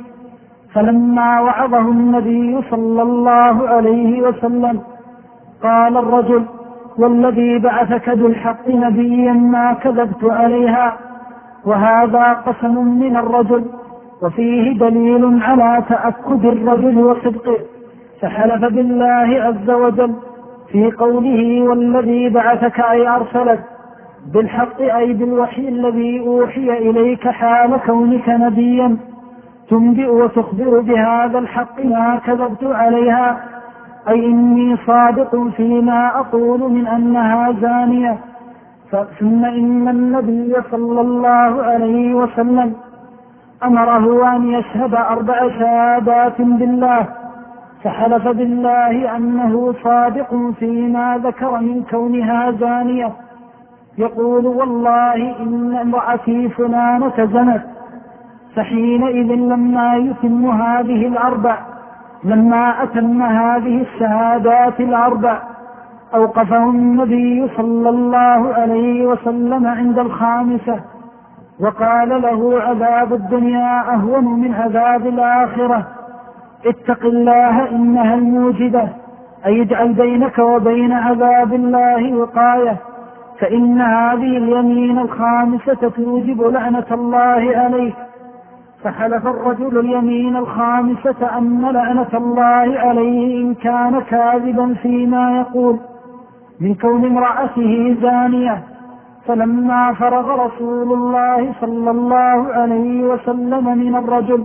فلما وعظه النبي صلى الله عليه وسلم قال الرجل: والذي بعثك بالحق نبيا ما كذبت عليها. وهذا قسم من الرجل، وفيه دليل على تأكد الرجل وصدقه، فحلف بالله عز وجل في قوله: والذي بعثك أي أرسلك بالحق، أي بالوحي الذي أوحي إليك حال كونك نبيا تنبئ وتخبر بهذا الحق ما كذبت عليها، أي إني صادق فيما أقول من أنها زانية. ثم إن النبي صلى الله عليه وسلم أمره أن يشهد أربع شهادات بالله، فحلف بالله أنه صادق فيما ذكر من كونها زانية، يقول: والله إن امرأتي فلانة زنت. فحينئذ لما يتم هذه الأربع لما أتم هذه الشهادات الأربع أوقفه النبي صلى الله عليه وسلم عند الخامسة وقال له: عذاب الدنيا أهون من عذاب الآخرة، اتق الله إنها الموجدة، أي اجعل بينك وبين عذاب الله وقاية، فإن هذه اليمين الخامسة توجب لعنة الله عليك. فحلف الرجل اليمين الخامسة أن لعنة الله عليه إن كان كاذبا فيما يقول من كون امرأته زانية. فلما فرغ رسول الله صلى الله عليه وسلم من الرجل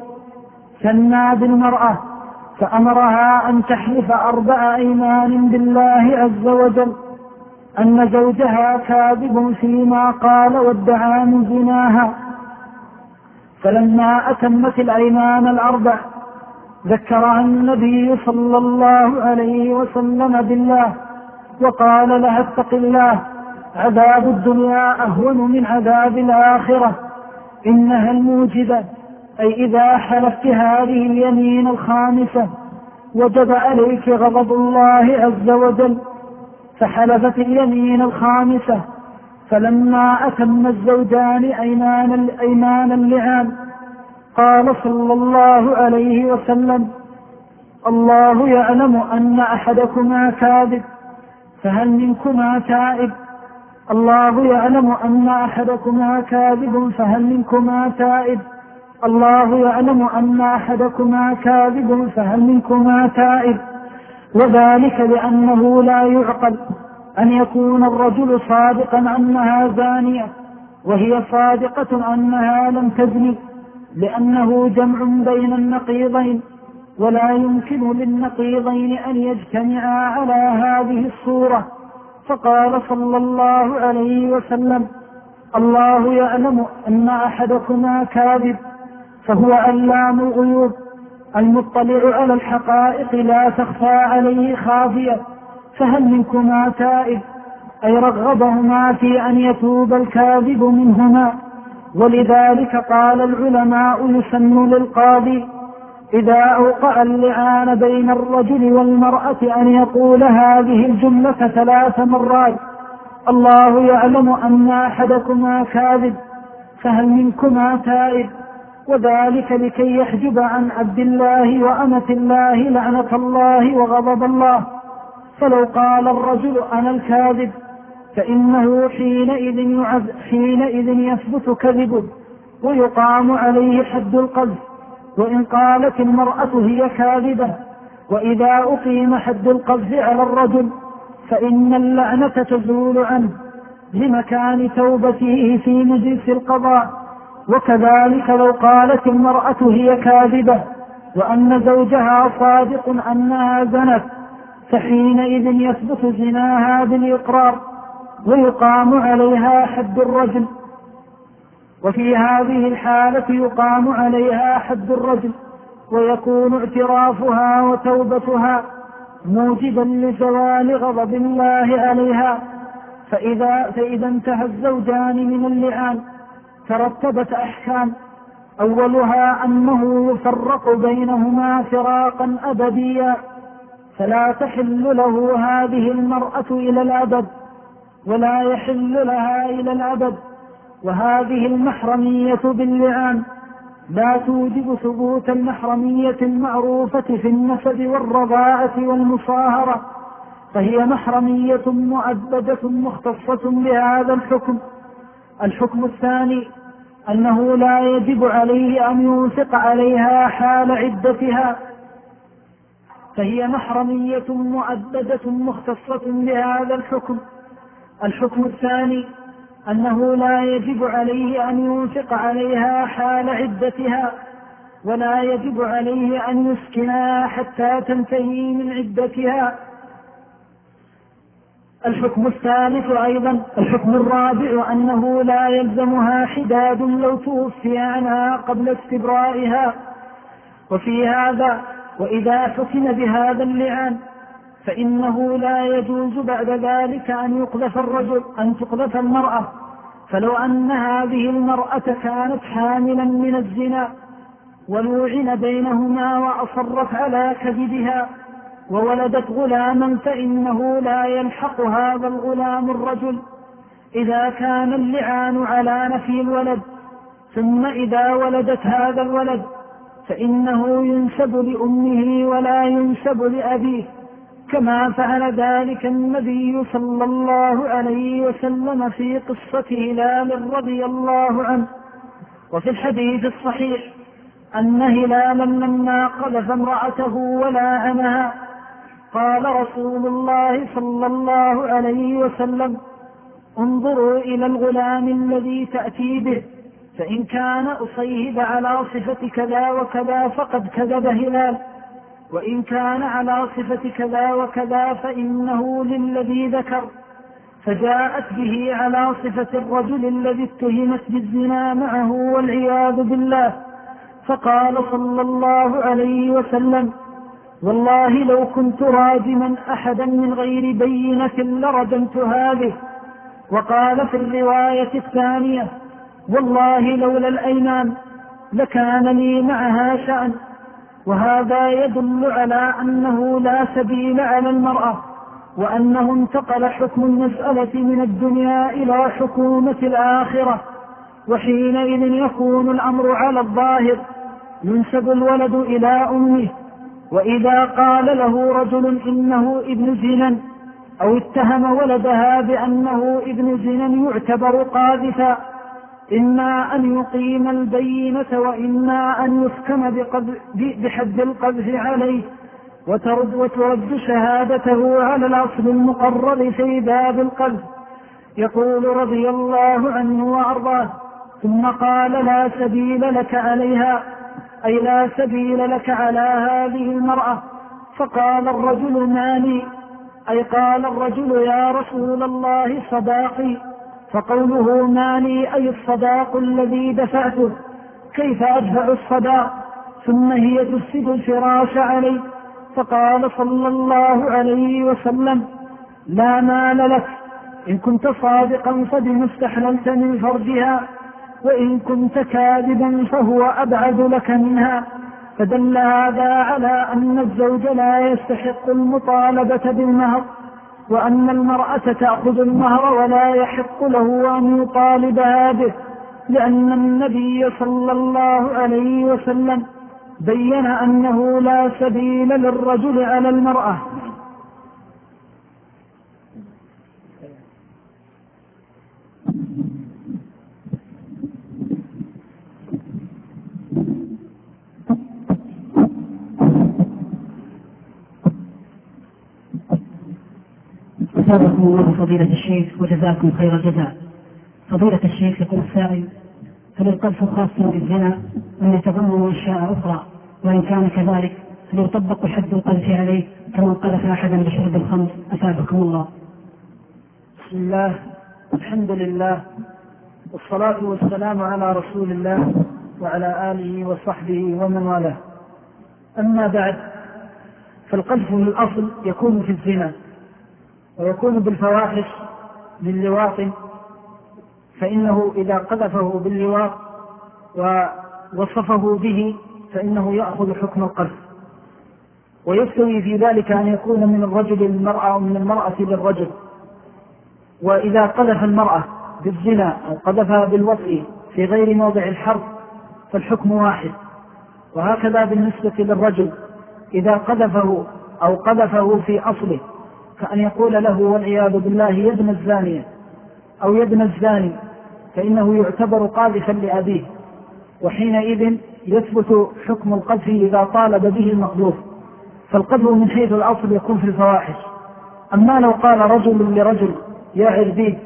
ثنى بالمرأة فأمرها أن تحلف أربع أيمان بالله عز وجل أن زوجها كاذب فيما قال وادعى من زناها. فلما أتمت الأيمان الأربع ذكرها النبي صلى الله عليه وسلم بالله وقال لها: اتق الله، عذاب الدنيا أهون من عذاب الآخرة، إنها الموجبة، أي إذا حلفت هذه اليمين الخامسة وجب عليك غضب الله عز وجل. فحلفت اليمين الخامسة، فلما أتم الزوجان أيمان, أيمان اللعان قال صلى الله عليه وسلم: الله يعلم أن أحدكما كاذب فهل منكما تائب. الله يعلم أن أحدكما كاذب فهل منكما تائب. الله يعلم أن أحدكما كاذب فهل منكما تائب. وذلك لأنه لا يعقل أن يكون الرجل صادقا أنها زانية وهي صادقة أنها لم تزني، لأنه جمع بين النقيضين، ولا يمكن للنقيضين أن يجتمعا على هذه الصورة. فقال صلى الله عليه وسلم: الله يعلم أن أحدكما كاذب، فهو علام الغيوب المطلع على الحقائق لا تخفى عليه خافية، فهل منكما تائب، أي رغبهما في أن يتوب الكاذب منهما. ولذلك قال العلماء: يسن للقاضي إذا أوقع اللعان بين الرجل والمرأة أن يقول هذه الجملة ثلاث مرات: الله يعلم أن أحدكما كاذب فهل منكما تائب، وذلك لكي يحجب عن عبد الله وأمة الله لعنة الله وغضب الله. فلو قال الرجل أنا الكاذب فإنه حينئذ, يعز حينئذ يثبت كذبه ويقام عليه حد القذف، وإن قالت المرأة هي كاذبة وإذا أقيم حد القذف على الرجل فإن اللعنة تزول عنه لمكان توبته في مجلس القضاء. وكذلك لو قالت المرأة هي كاذبة وأن زوجها صادق أنها زنت فحينئذ يثبت زناها بالإقرار ويقام عليها حد الرجل. وفي هذه الحالة يقام عليها حد الرجل ويكون اعترافها وتوبتها موجبا لزوال غضب الله عليها. فإذا, فإذا انتهى الزوجان من اللعان ترتبت أحكام، أولها أنه يفرق بينهما فراقا أبديا، فلا تحل له هذه المرأة إلى الأبد ولا يحل لها إلى الأبد. وهذه المحرمية باللعان لا توجب ثبوت المحرمية المعروفة في النسب والرضاعة والمصاهرة، فهي محرمية مؤبدة مختصة بهذا الحكم. الحكم الثاني أنه لا يجب عليه أن ينفق عليها حال عدتها، فهي محرمية مؤبدة مختصة بهذا الحكم. الحكم الثاني أنه لا يجب عليه أن ينفق عليها حال عدتها، ولا يجب عليه أن يسكنها حتى تنتهي من عدتها. الحكم الثالث أيضا الحكم الرابع أنه لا يلزمها حداد لو توفي عنها قبل استبرائها. وفي هذا وإذا حكم بهذا اللعان فإنه لا يجوز بعد ذلك أن يقذف الرجل أن تقذف المرأة. فلو أن هذه المرأة كانت حاملا من الزنا ولوعن بينهما وأصرت على كذبها وولدت غلاما فإنه لا يلحق هذا الغلام الرجل إذا كان اللعان على نفي الولد. ثم إذا ولدت هذا الولد فإنه ينسب لأمه ولا ينسب لأبيه، كما فعل ذلك النبي صلى الله عليه وسلم في قصة هلال رضي الله عنه. وفي الحديث الصحيح أن هلالا لما قذف امرأته ولعنها قال رسول الله صلى الله عليه وسلم: انظروا إلى الغلام الذي تأتي به، فإن كان أصيب على صفة كذا وكذا فقد كذب هلال، وإن كان على صفة كذا وكذا فإنه للذي ذكر. فجاءت به على صفة الرجل الذي اتهمت بالزنا معه والعياذ بالله. فقال صلى الله عليه وسلم: والله لو كنت راجما أحدا من غير بينة لرجمت هذه. وقال في الرواية الثانية: والله لولا الأيمان لكان لي معها شأن. وهذا يدل على أنه لا سبيل على المرأة، وأنه انتقل حكم المسألة من الدنيا إلى حكومة الآخرة، وحينئذ يكون الأمر على الظاهر، ينسب الولد إلى أمه. وإذا قال له رجل إنه ابن زنا أو اتهم ولدها بأنه ابن زنا يعتبر قاذفا، إما أن يقيم البينة وإما أن يحكم بحد القذف عليه وترد, وترد شهادته على الأصل المقرر في باب القذف. يقول رضي الله عنه وأرضاه: ثم قال: لا سبيل لك عليها، أي لا سبيل لك على هذه المرأة. فقال الرجل: ما لي؟ أي قال الرجل: يا رسول الله صداقي. فقوله ما لي أي الصداق الذي دفعته، كيف أدفع الصداق ثم هي تفسد الفراش علي؟ فقال صلى الله عليه وسلم: لا مال لك، إن كنت صادقا فبما استحللت من فرجها، وإن كنت كاذبا فهو أبعد لك منها. فدل هذا على أن الزوج لا يستحق المطالبة بالمهر، وأن المرأة تأخذ المهر ولا يحق له أن يطالبها به، لأن النبي صلى الله عليه وسلم بين أنه لا سبيل للرجل على المرأة. أثابكم الله فضيلة الشيخ وجزاكم خير الجزاء. فضيلة الشيخ يقول السائل: هل القذف خاص بالزنا أم يتضمن أشياء أخرى؟ وإن كان كذلك هل يطبق حد القذف عليه كمن قذف أحدا بشرب الخمر؟ أثابكم الله. بسم الله، الحمد لله، والصلاة والسلام على رسول الله وعلى آله وصحبه ومن والاه. أما بعد، فالقذف من الأصل يكون في الزنا، ويكون بالفواحش للواط، فإنه إذا قذفه باللواط ووصفه به فإنه يأخذ حكم القذف. ويستوي في ذلك أن يكون من الرجل للمرأة أو من المرأة للرجل. وإذا قذف المرأة بالزنا أو قذفها بالوطء في غير موضع الحرب فالحكم واحد. وهكذا بالنسبة للرجل إذا قذفه أو قذفه في أصله فأن يقول له والعياذ بالله يا ابن الزانية أو يا ابن الزاني فإنه يعتبر قاذفا لأبيه، وحينئذ يثبت حكم القذف إذا طالب به المقذوف. فالقذف من حيث الأصل يكون في الفواحش. أما لو قال رجل لرجل يا عربيد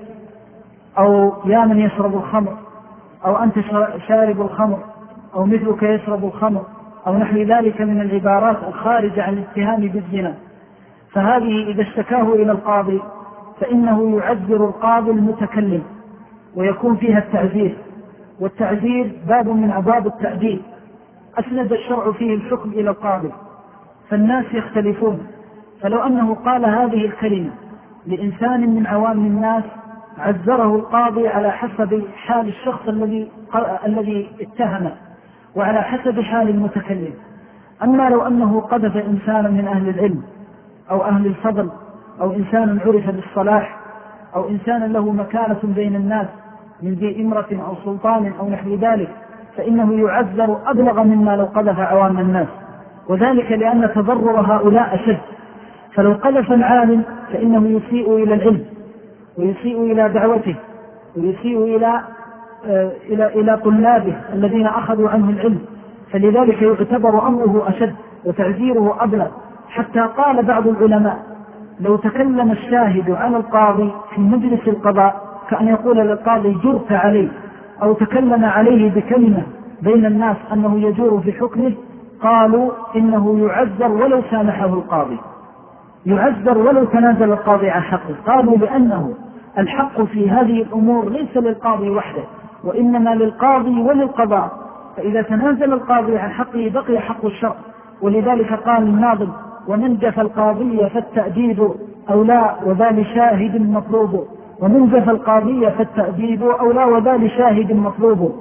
أو يا من يشرب الخمر أو أنت شارب الخمر أو مثلك يشرب الخمر أو نحو ذلك من العبارات الخارجة عن الاتهام بالزنا، فهذه إذا اشتكاه إلى القاضي فإنه يعذر القاضي المتكلم ويكون فيها التعذير. والتعذير باب من أبواب التأديب أسند الشرع فيه الحكم إلى القاضي، فالناس يختلفون. فلو أنه قال هذه الكلمة لإنسان من عوام الناس عذره القاضي على حسب حال الشخص الذي الذي اتهمه وعلى حسب حال المتكلم. أما لو أنه قذف إنسانا من أهل العلم أو أهل الفضل أو إنسان عرف بالصلاح أو إنسان له مكانة بين الناس من ذي إمرة أو سلطان أو نحو ذلك فإنه يعذر أبلغ مما لو قذف عوام الناس، وذلك لأن تضرر هؤلاء أشد. فلو قذف العالم فإنه يسيء إلى العلم ويسيء إلى دعوته ويسيء إلى إلى إلى طلابه الذين أخذوا عنه العلم، فلذلك يعتبر أمره أشد وتعذيره أبلغ. حتى قال بعض العلماء لو تكلم الشاهد على القاضي في مجلس القضاء كأن يقول للقاضي جرت عليه، أو تكلم عليه بكلمة بين الناس أنه يجور في حكمه، قالوا إنه يعذر ولو سامحه القاضي، يعذر ولو تنازل القاضي عن حقه. قالوا لأنه الحق في هذه الأمور ليس للقاضي وحده وإنما للقاضي وللقضاء، فإذا تنازل القاضي عن حقه بقي حق الشرع. ولذلك قال الناظم ومن جف القاضي فالتأديب أولى وذا لشاهد مطلوب، ومن جف القاضي فالتأديب أولى وذا لشاهد مطلوب.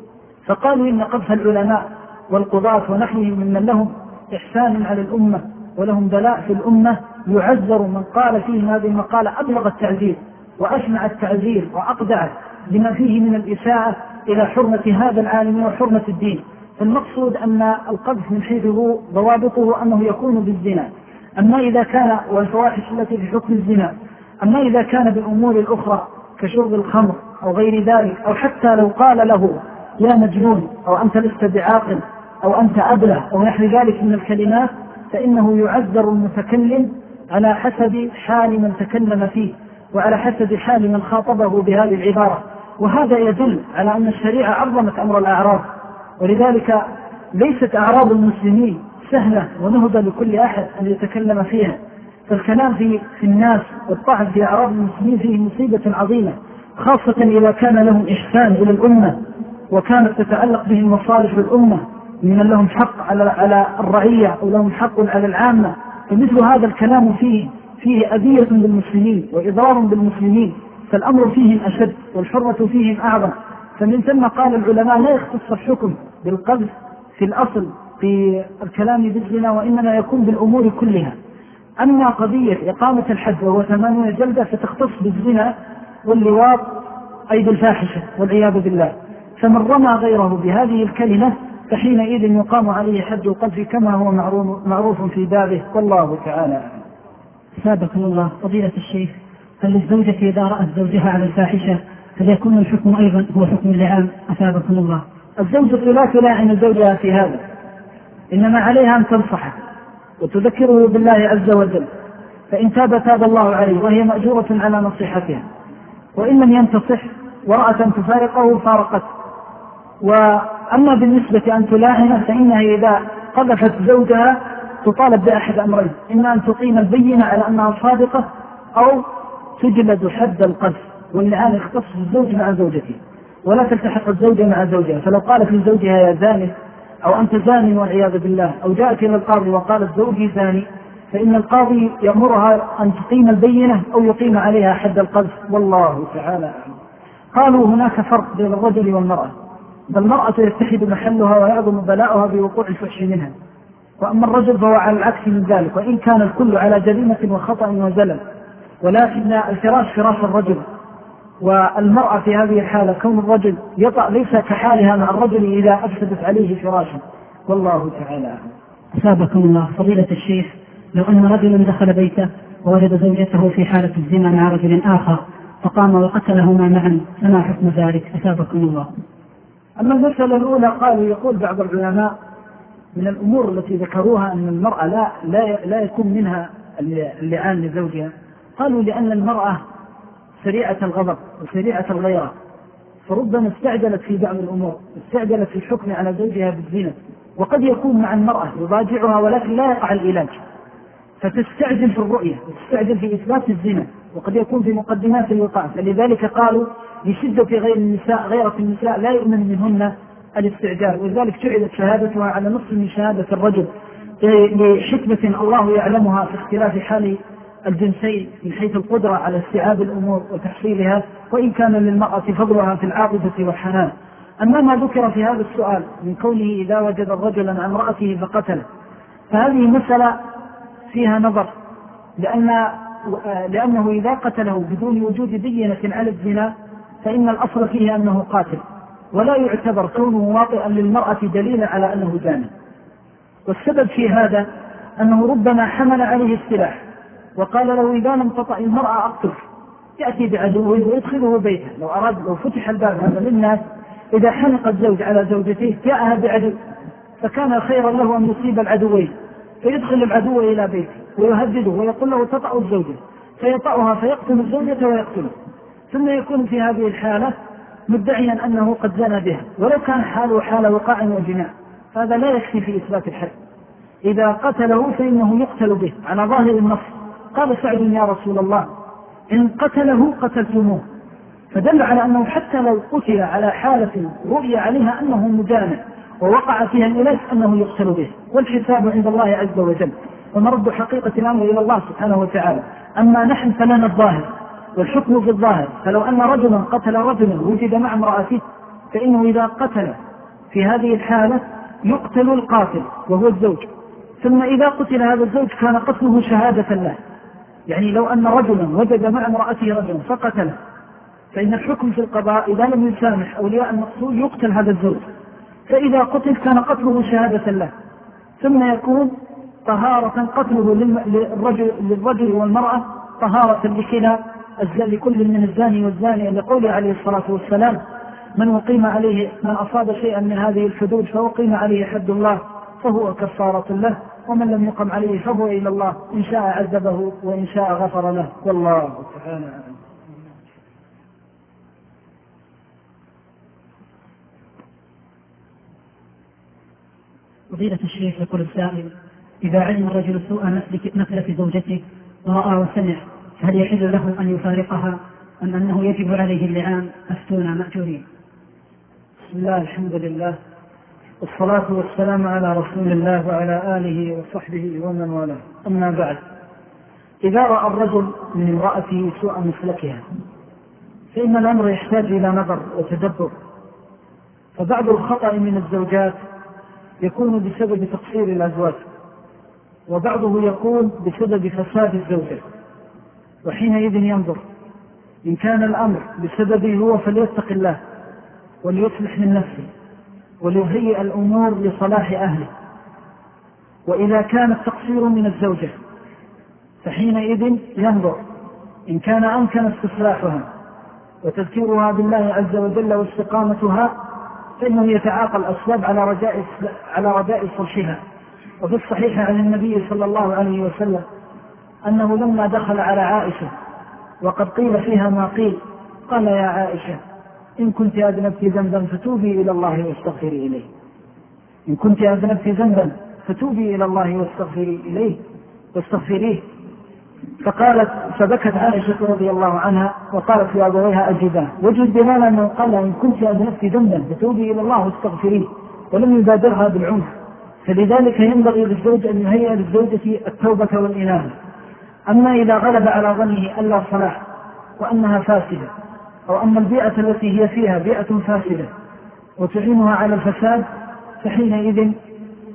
فقالوا إن قذف العلماء والقضاة ونحوهم ممن لهم إحسان على الأمة ولهم بلاء في الأمة يعذر من قال فيه هذه المقالة أبلغ التعذير وأشمع التعذير وأقدع لما فيه من الإساءة إلى حرمة هذا العالم وحرمة الدين. فالمقصود أن القذف من حيثه ضوابطه أنه يكون بالزنا. أما إذا كان والفواحش التي في حكم الزنا، أما إذا كان بالأمور الأخرى كشرب الخمر أو غير ذلك، أو حتى لو قال له يا مجنون أو أنت لست بعاقل أو أنت أبله أو نحو ذلك من الكلمات، فإنه يعذر المتكلم على حسب حال من تكلم فيه وعلى حسب حال من خاطبه بهذه العبارة. وهذا يدل على أن الشريعة عظمت أمر الأعراض، ولذلك ليست أعراض المسلمين سهلة ونهضة لكل أحد أن يتكلم فيها. فالكلام في, في الناس والطعن في أعراض المسلمين فيه مصيبة عظيمة، خاصة إذا كان لهم إحسان إلى الأمة وكانت تتعلق بهم مصالح الأمة من لهم حق على, على الرعية أو لهم حق على العامة. فمثل هذا الكلام فيه, فيه أذية بالمسلمين وإضرار بالمسلمين، فالأمر فيهم أشد والحرمة فيهم أعظم. فمن ثم قال العلماء لا يختص الحكم بالقذف في الأصل في الكلام بالزنا، وإنما يكون بالأمور كلها. أما قضية إقامة الحد وهو ثمانين جلدة فتختص بالزنا واللواط أي بالفاحشة والعياذ بالله. فمن رمى غيره بهذه الكلمة فحينئذ يقام عليه حد القذف كما هو معروف في بابه، والله تعالى. سابقا الله فضيلة الشيخ، هل للزوجة إذا رأت زوجها على الفاحشة هل يكون الحكم أيضا هو حكم اللعان؟ أسابقا الله. الزوجة لا تلاعن زوجها في هذا، إنما عليها أن تنصحه وتذكره بالله عز وجل، فإن تاب تاب الله عليه وهي مأجورة على نصيحتها، وإن لم ينتصح ورأت أن تفارقه فارقته. وأما بالنسبة أن تلاعنه فإنها إذا قذفت زوجها تطالب بأحد أمرين، إما أن تقيم البينة على أنها صادقة أو تجلد حد القذف. واللعان يختص الزوج مع زوجته ولا تلتحق الزوجة مع زوجها. فلو قالت لزوجها يا زاني أو أنت زاني والعياذ بالله، أو جاءت إلى القاضي وقالت زوجي زاني، فإن القاضي يأمرها أن تقيم البينة أو يقيم عليها حد القذف، والله تعالى أعلم. قالوا هناك فرق بين الرجل والمرأة، فالمرأة يتحد محلها ويعظم بلاؤها بوقوع الفحش منها، وأما الرجل فهو على العكس من ذلك، وإن كان الكل على جريمة وخطأ وزلل، ولكن الفراش فراش الرجل، والمرأة في هذه الحالة كون الرجل يطأ ليس كحالها مع الرجل إذا أفسدت عليه فراشا. والله تعالى أعلم. أصابكم الله. فضيلة الشيخ، لو أن رجلا دخل بيته ووجد زوجته في حالة الزنا مع رجل آخر فقام وقتلهما معا فما حكم ذلك؟ أصابكم الله. أما المسألة الأولى قالوا يقول بعض العلماء من الأمور التي ذكروها أن المرأة لا, لا, لا يكون منها اللعان لزوجها، قالوا لأن المرأة سريعة الغضب وسريعة الغيرة، فربما استعجلت في بعض الأمور، استعجلت في الحكم على زوجها بالزنا، وقد يكون مع المرأة يضاجعها ولكن لا يقع العلاج، فتستعجل في الرؤية وتستعجل في إثبات الزنا، وقد يكون في مقدمات الوقاع. فلذلك قالوا لشدة غير النساء غيرة النساء لا يؤمن منهن الاستعجال، ولذلك جعلت شهادتها على نصف من شهادة الرجل لحكمة الله يعلمها في اختلاف حال الجنسين من حيث القدرة على استيعاب الأمور وتحصيلها، وإن كان للمرأة فضلها في العاطفة والحنان. أما ما ذكر في هذا السؤال من كونه إذا وجد الرجل عن امرأته فقتله، فهذه مسألة فيها نظر، لأن لأنه إذا قتله بدون وجود بينة على الزنا فإن الأصل فيه أنه قاتل، ولا يعتبر كونه واطئا للمرأة دليلا على أنه زاني. والسبب في هذا أنه ربما حمل عليه السلاح وقال له إذا لم تطع المرأة أقتلك، يأتي بعدوه ويدخله بيته. لو أراد لو فتح الباب هذا للناس، إذا حنق الزوج على زوجته جاءها بعدو، فكان خيرا له أن يصيب العدوين، فيدخل العدو إلى بيته ويهدده ويقول له تطأ الزوجة، فيطأها فيقتل الزوجة ويقتله، ثم يكون في هذه الحالة مدعيا أنه قد زنى بها، ولو كان حاله حال وقاع وجناء. هذا لا يكفي في إثبات الحد. إذا قتله فإنه يقتل به على ظاهر النص. قال سعد يا رسول الله إن قتله قتلتموه، فدل على أنه حتى لو قتل على حالة رؤية عليها أنه مجانع ووقع فيها الإلاج أنه يقتل به، والحساب عند الله عز وجل، ومرد حقيقة الأمر إلى الله سبحانه وتعالى. أما نحن فلنا الظاهر والحكم في الظاهر، فلو أن رجلا قتل رجلا وجد مع امرأته فإنه إذا قتل في هذه الحالة يقتل القاتل وهو الزوج، ثم إذا قتل هذا الزوج كان قتله شهادة له. يعني لو أن رجلا وجد مع امرأته رجلا فقتله، فإن الحكم في القضاء إذا لم يسامح أولياء المقتول يقتل هذا الزوج، فإذا قتل كان قتله شهادة له، ثم يكون طهارة قتله للرجل, للرجل والمرأة طهارة لكلا لكل من الزاني والزانية، لقوله عليه الصلاة والسلام من أقيم عليه من أصاب شيئا من هذه الحدود فأقيم عليه حد الله فهو كفارة له، ومن لم يقم عليه فهو إلى الله إن شاء عذبه وإن شاء غفر له. والله تعالى أعلم. فضيلة الشيخ، يقول السائل إذا علم الرجل سوء نفلة زوجته ورأى وسمع فهل يحل له أن يفارقها أم أنه يجب عليه اللعان؟ أفتونا مأجورين. بسم الله الحمد لله والصلاة والسلام على رسول الله وعلى آله وصحبه ومن والاه. أما بعد، إذا رأى الرجل من امرأته سوء مسلكها فإن الأمر يحتاج إلى نظر وتدبر. فبعض الخطأ من الزوجات يكون بسبب تقصير الأزواج، وبعضه يكون بسبب فساد الزوجة، وحينئذ ينظر إن كان الأمر بسببه هو فليتق الله وليصلح من نفسه وليهيئ الأمور لصلاح أهله. وإذا كان التقصير من الزوجة فحينئذ ينظر إن كان أمكن استصلاحها وتذكيرها بالله عز وجل واستقامتها فإنه يتعاطى الأسباب على رجاء على رجاء صلحها. وفي الصحيح عن النبي صلى الله عليه وسلم أنه لما دخل على عائشة وقد قيل فيها ما قيل قال يا عائشة إن كنت أذنبت ذنبا فتوبي إلى الله واستغفري إليه، إن كنت أذنبت ذنبا فتوبي إلى الله واستغفري إليه واستغفريه. فقالت فبكت عائشة رضي الله عنها وقالت لأبويها أجباه، وجه الدلالة أنه قال إن كنت أذنبت ذنبا فتوبي إلى الله واستغفريه، ولم يبادرها بالعنف. فلذلك ينبغي للزوج أن يهيئ للزوجة التوبة والإنابة. أما إذا غلب على ظنه ألا صلاح وأنها فاسدة، أو أن البيئة التي هي فيها بيئة فاسدة وتعينها على الفساد، فحينئذ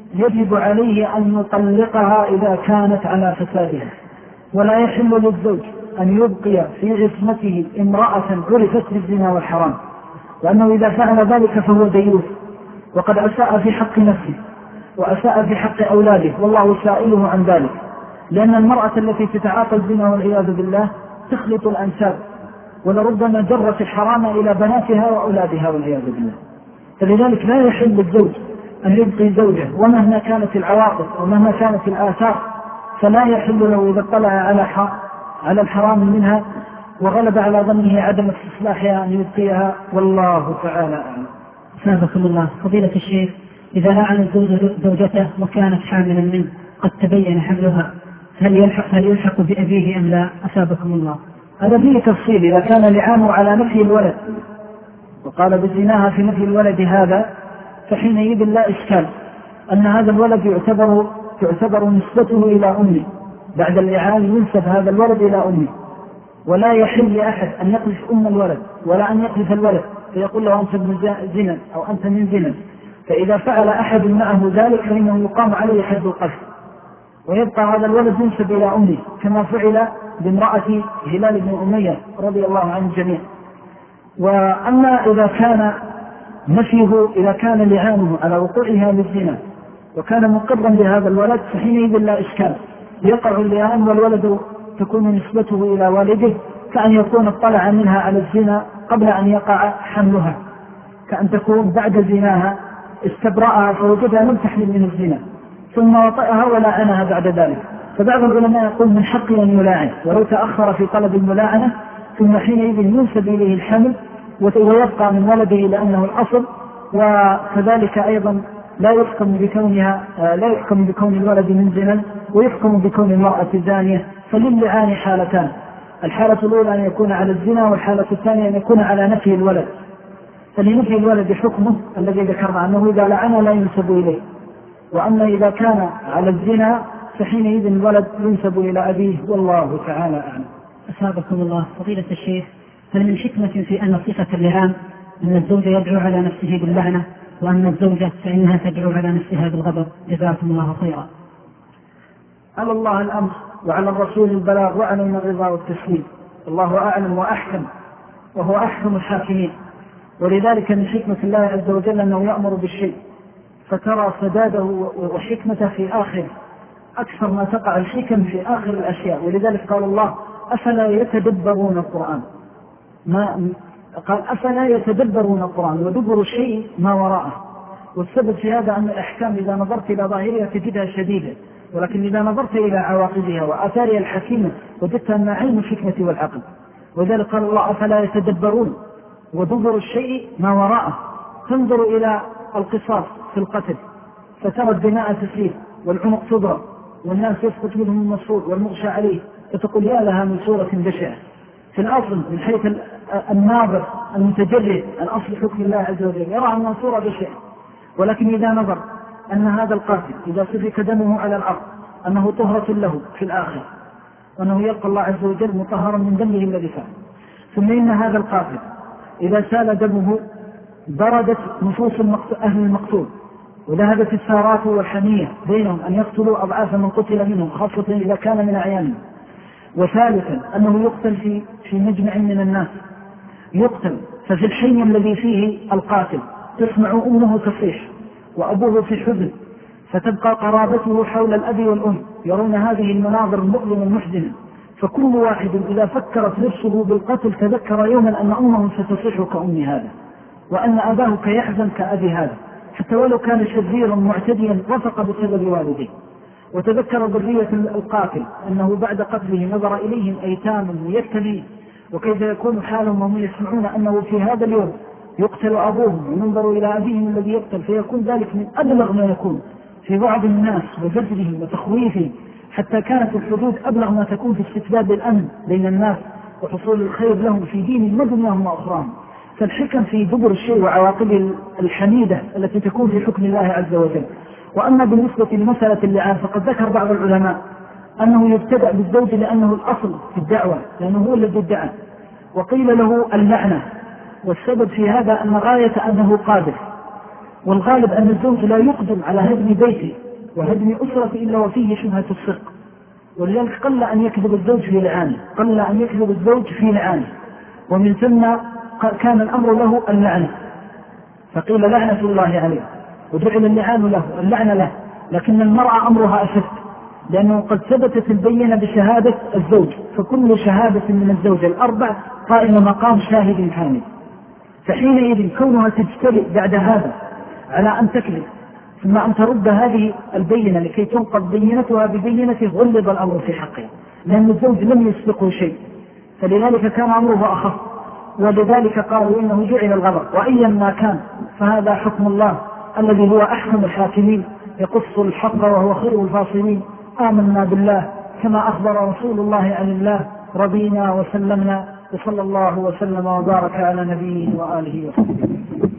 يجب عليه أن يطلقها إذا كانت على فسادها، ولا يحل للزوج أن يبقي في عصمته امرأة عرفت بالزنا والحرام، لأنه إذا فعل ذلك فهو ديوث وقد أساء في حق نفسه وأساء في حق أولاده، والله سائله عن ذلك، لأن المرأة التي تتعاطى الزنا والعياذ بالله تخلط الأنساب، ولربما جرت الحرام إلى بناتها وأولادها والعياذ بالله. فلذلك لا يحل للزوج أن يبقي زوجه ومهما كانت العواقب ومهما كانت الآثار، فلا يحل له إذا اطلع على على الحرام منها وغلب على ظنه عدم استصلاحها أن يبقيها، والله تعالى أعلم. سابقكم الله. فضيلة الشيخ، إذا لعن الزوج زوجته وكانت حاملا منه قد تبين حملها، هل يلحق, هل يلحق بأبيه أم لا؟ أسابقكم الله. هذا فيه تفصيل. إذا كان لعانه على نفي الولد وقال بزناها في نفي الولد هذا، فحينئذ لا إشكال أن هذا الولد يعتبر تعتبر نسبته إلى أمه، بعد اللعان ينسب هذا الولد إلى أمه، ولا يحل لأحد أن يقذف أم الولد ولا أن يقذف الولد فيقول له أنت ابن زنا أو أنت من زنا، فإذا فعل أحد معه ذلك فإنه يقام عليه حد القذف، ويبقى هذا الولد ينسب إلى أمه كما فعل بامرأة هلال بن أمية رضي الله عنه الجميع. وأما إذا كان نفيه إذا كان لعانه على وقوعها بالزنا وكان مقرا بهذا الولد، فحينئذ لا إشكال، يقع اللعان والولد تكون نسبته إلى والده، كأن يكون اطلع منها على الزنا قبل أن يقع حملها، كأن تكون بعد زناها استبرأها فوجدها لم تحمل من الزنا ثم وطئها ولعنها بعد ذلك. فبعض العلماء يقول من حقه أن يلاعن ولو تأخر في طلب الملاعنة، ثم حينئذ ينسب إليه الحمل ويبقى من ولده لأنه الأصل، وكذلك أيضا لا يحكم بكونها لا يحكم بكون الولد من زنا ويحكم بكون المرأة زانية. فللعان حالتان، الحالة الأولى أن يكون على الزنا، والحالة الثانية أن يكون على نفي الولد. فلنفي الولد حكمه الذي ذكرنا أنه إذا لعن لا ينسب إليه، وأما إذا كان على الزنا فحينئذ الولد ينسب إلى أبيه، والله تعالى أعلم. أسابقكم الله. فضيلة الشيخ، هل من حكمة في أن صفة اللعان أن الزوج يدعو على نفسه باللعنة وأن الزوجة فإنها تدعو على نفسها بالغضب؟ جزاكم الله خيرا. على الله الأمر وعلى الرسول البلاغ وعلينا الرضا والتسليم، الله أعلم وأحكم وهو أحكم الحاكمين. ولذلك من حكمة الله عز وجل أنه يأمر بالشيء فترى سداده وحكمته في آخر أكثر ما تقع الحكم في آخر الأشياء. ولذلك قال الله أفلا يتدبرون القرآن، ما قال أفلا يتدبرون القرآن، ودبر الشيء ما وراءه. والسبب في هذا أن الأحكام إذا نظرت إلى ظاهرها تجدها شديدة، ولكن إذا نظرت إلى عواقبها وآثارها الحكيمة وجدتها مع علم الحكمة والعقل. وذلك قال الله أفلا يتدبرون، ودبر الشيء ما وراءه. تنظر إلى القصاص في القتل فترى الدماء تسيل والعنق تضرب والناس يسقط منهم المصروف والمغشى عليه، فتقول يا لها من صورة بشعة. في الأصل من حيث الناظر المتجرد الأصل حكم الله عز وجل يرى أنها صورة بشعة، ولكن إذا نظر أن هذا القاتل إذا سفك دمه على الأرض أنه طهرة له في الآخر، وأنه يلقى الله عز وجل مطهرا من دمه الذي فعل. ثم إن هذا القاتل إذا سال دمه بردت نفوس أهل المقتول وذهبت الثارات والحمية بينهم أن يقتلوا أضعاف من قتل منهم، خاصة إذا كان من أعيانهم. وثالثا أنه يقتل في في مجمع من الناس، يقتل ففي الحي الذي فيه القاتل تسمع أمه تصيح وأبوه في حزن، فتبقى قرابته حول الأب والأم يرون هذه المناظر المؤلمة المحزنة، فكل واحد إذا فكرت نفسه بالقتل تذكر يوما أن أمه ستصيح كأم هذا، وأن أباه كيحزن كأبي هذا، حتى ولو كان شريرا معتديا وثق بسبب والده. وتذكر ذرية القاتل أنه بعد قتله نظر إليهم أيتاما ويتمين، وكيف يكون حالهم وهم يسمعون أنه في هذا اليوم يقتل أبوهم وينظر إلى أبيهم الذي يقتل، فيكون ذلك من أبلغ ما يكون في بعض الناس وزجرهم وتخويفهم، حتى كانت الحدود أبلغ ما تكون في استتباب الأمن بين الناس وحصول الخير لهم في دينهم ودنياهم وأخراهم. فالحكم في دبر الشيء وعواقبه الحميدة التي تكون في حكم الله عز وجل. وأما بالنسبة لمسألة اللعان فقد ذكر بعض العلماء أنه يبتدأ بالزوج لأنه الأصل في الدعوة، لأنه هو الذي ادعى، وقيل له اللعنة، والسبب في هذا أن غاية أنه قادر، والغالب أن الزوج لا يقدم على هدم بيته وهدم أسرته إلا وفيه شبهة الصدق، ولذلك قل أن يكذب الزوج في لعانه، قل أن يكذب الزوج في لعانه، ومن ثم كان الأمر له اللعنة، فقيل لعنة الله عليه وجعل اللعان له اللعنة له. لكن المرأة أمرها أشد، لأنه قد ثبتت البينة بشهادة الزوج، فكل شهادة من الزوج الأربع قائمة مقام شاهد حامل، فحينئذ كونها تجترئ بعد هذا على أن تكذب ثم أن ترد هذه البينة لكي تنقض بينتها ببينة غلظ الأمر في حقه، لأن الزوج لم يسبقه شيء، فلذلك كان أمره أخف، ولذلك قالوا إنه جعل الغضب. وأيا ما كان فهذا حكم الله الذي هو أحكم الحاكمين، يقص الحق وهو خير الفاصلين. آمنا بالله كما أخبر رسول الله عن الله، رضينا وسلمنا، وصلى الله وسلم وبارك على نبيه وآله وصحبه.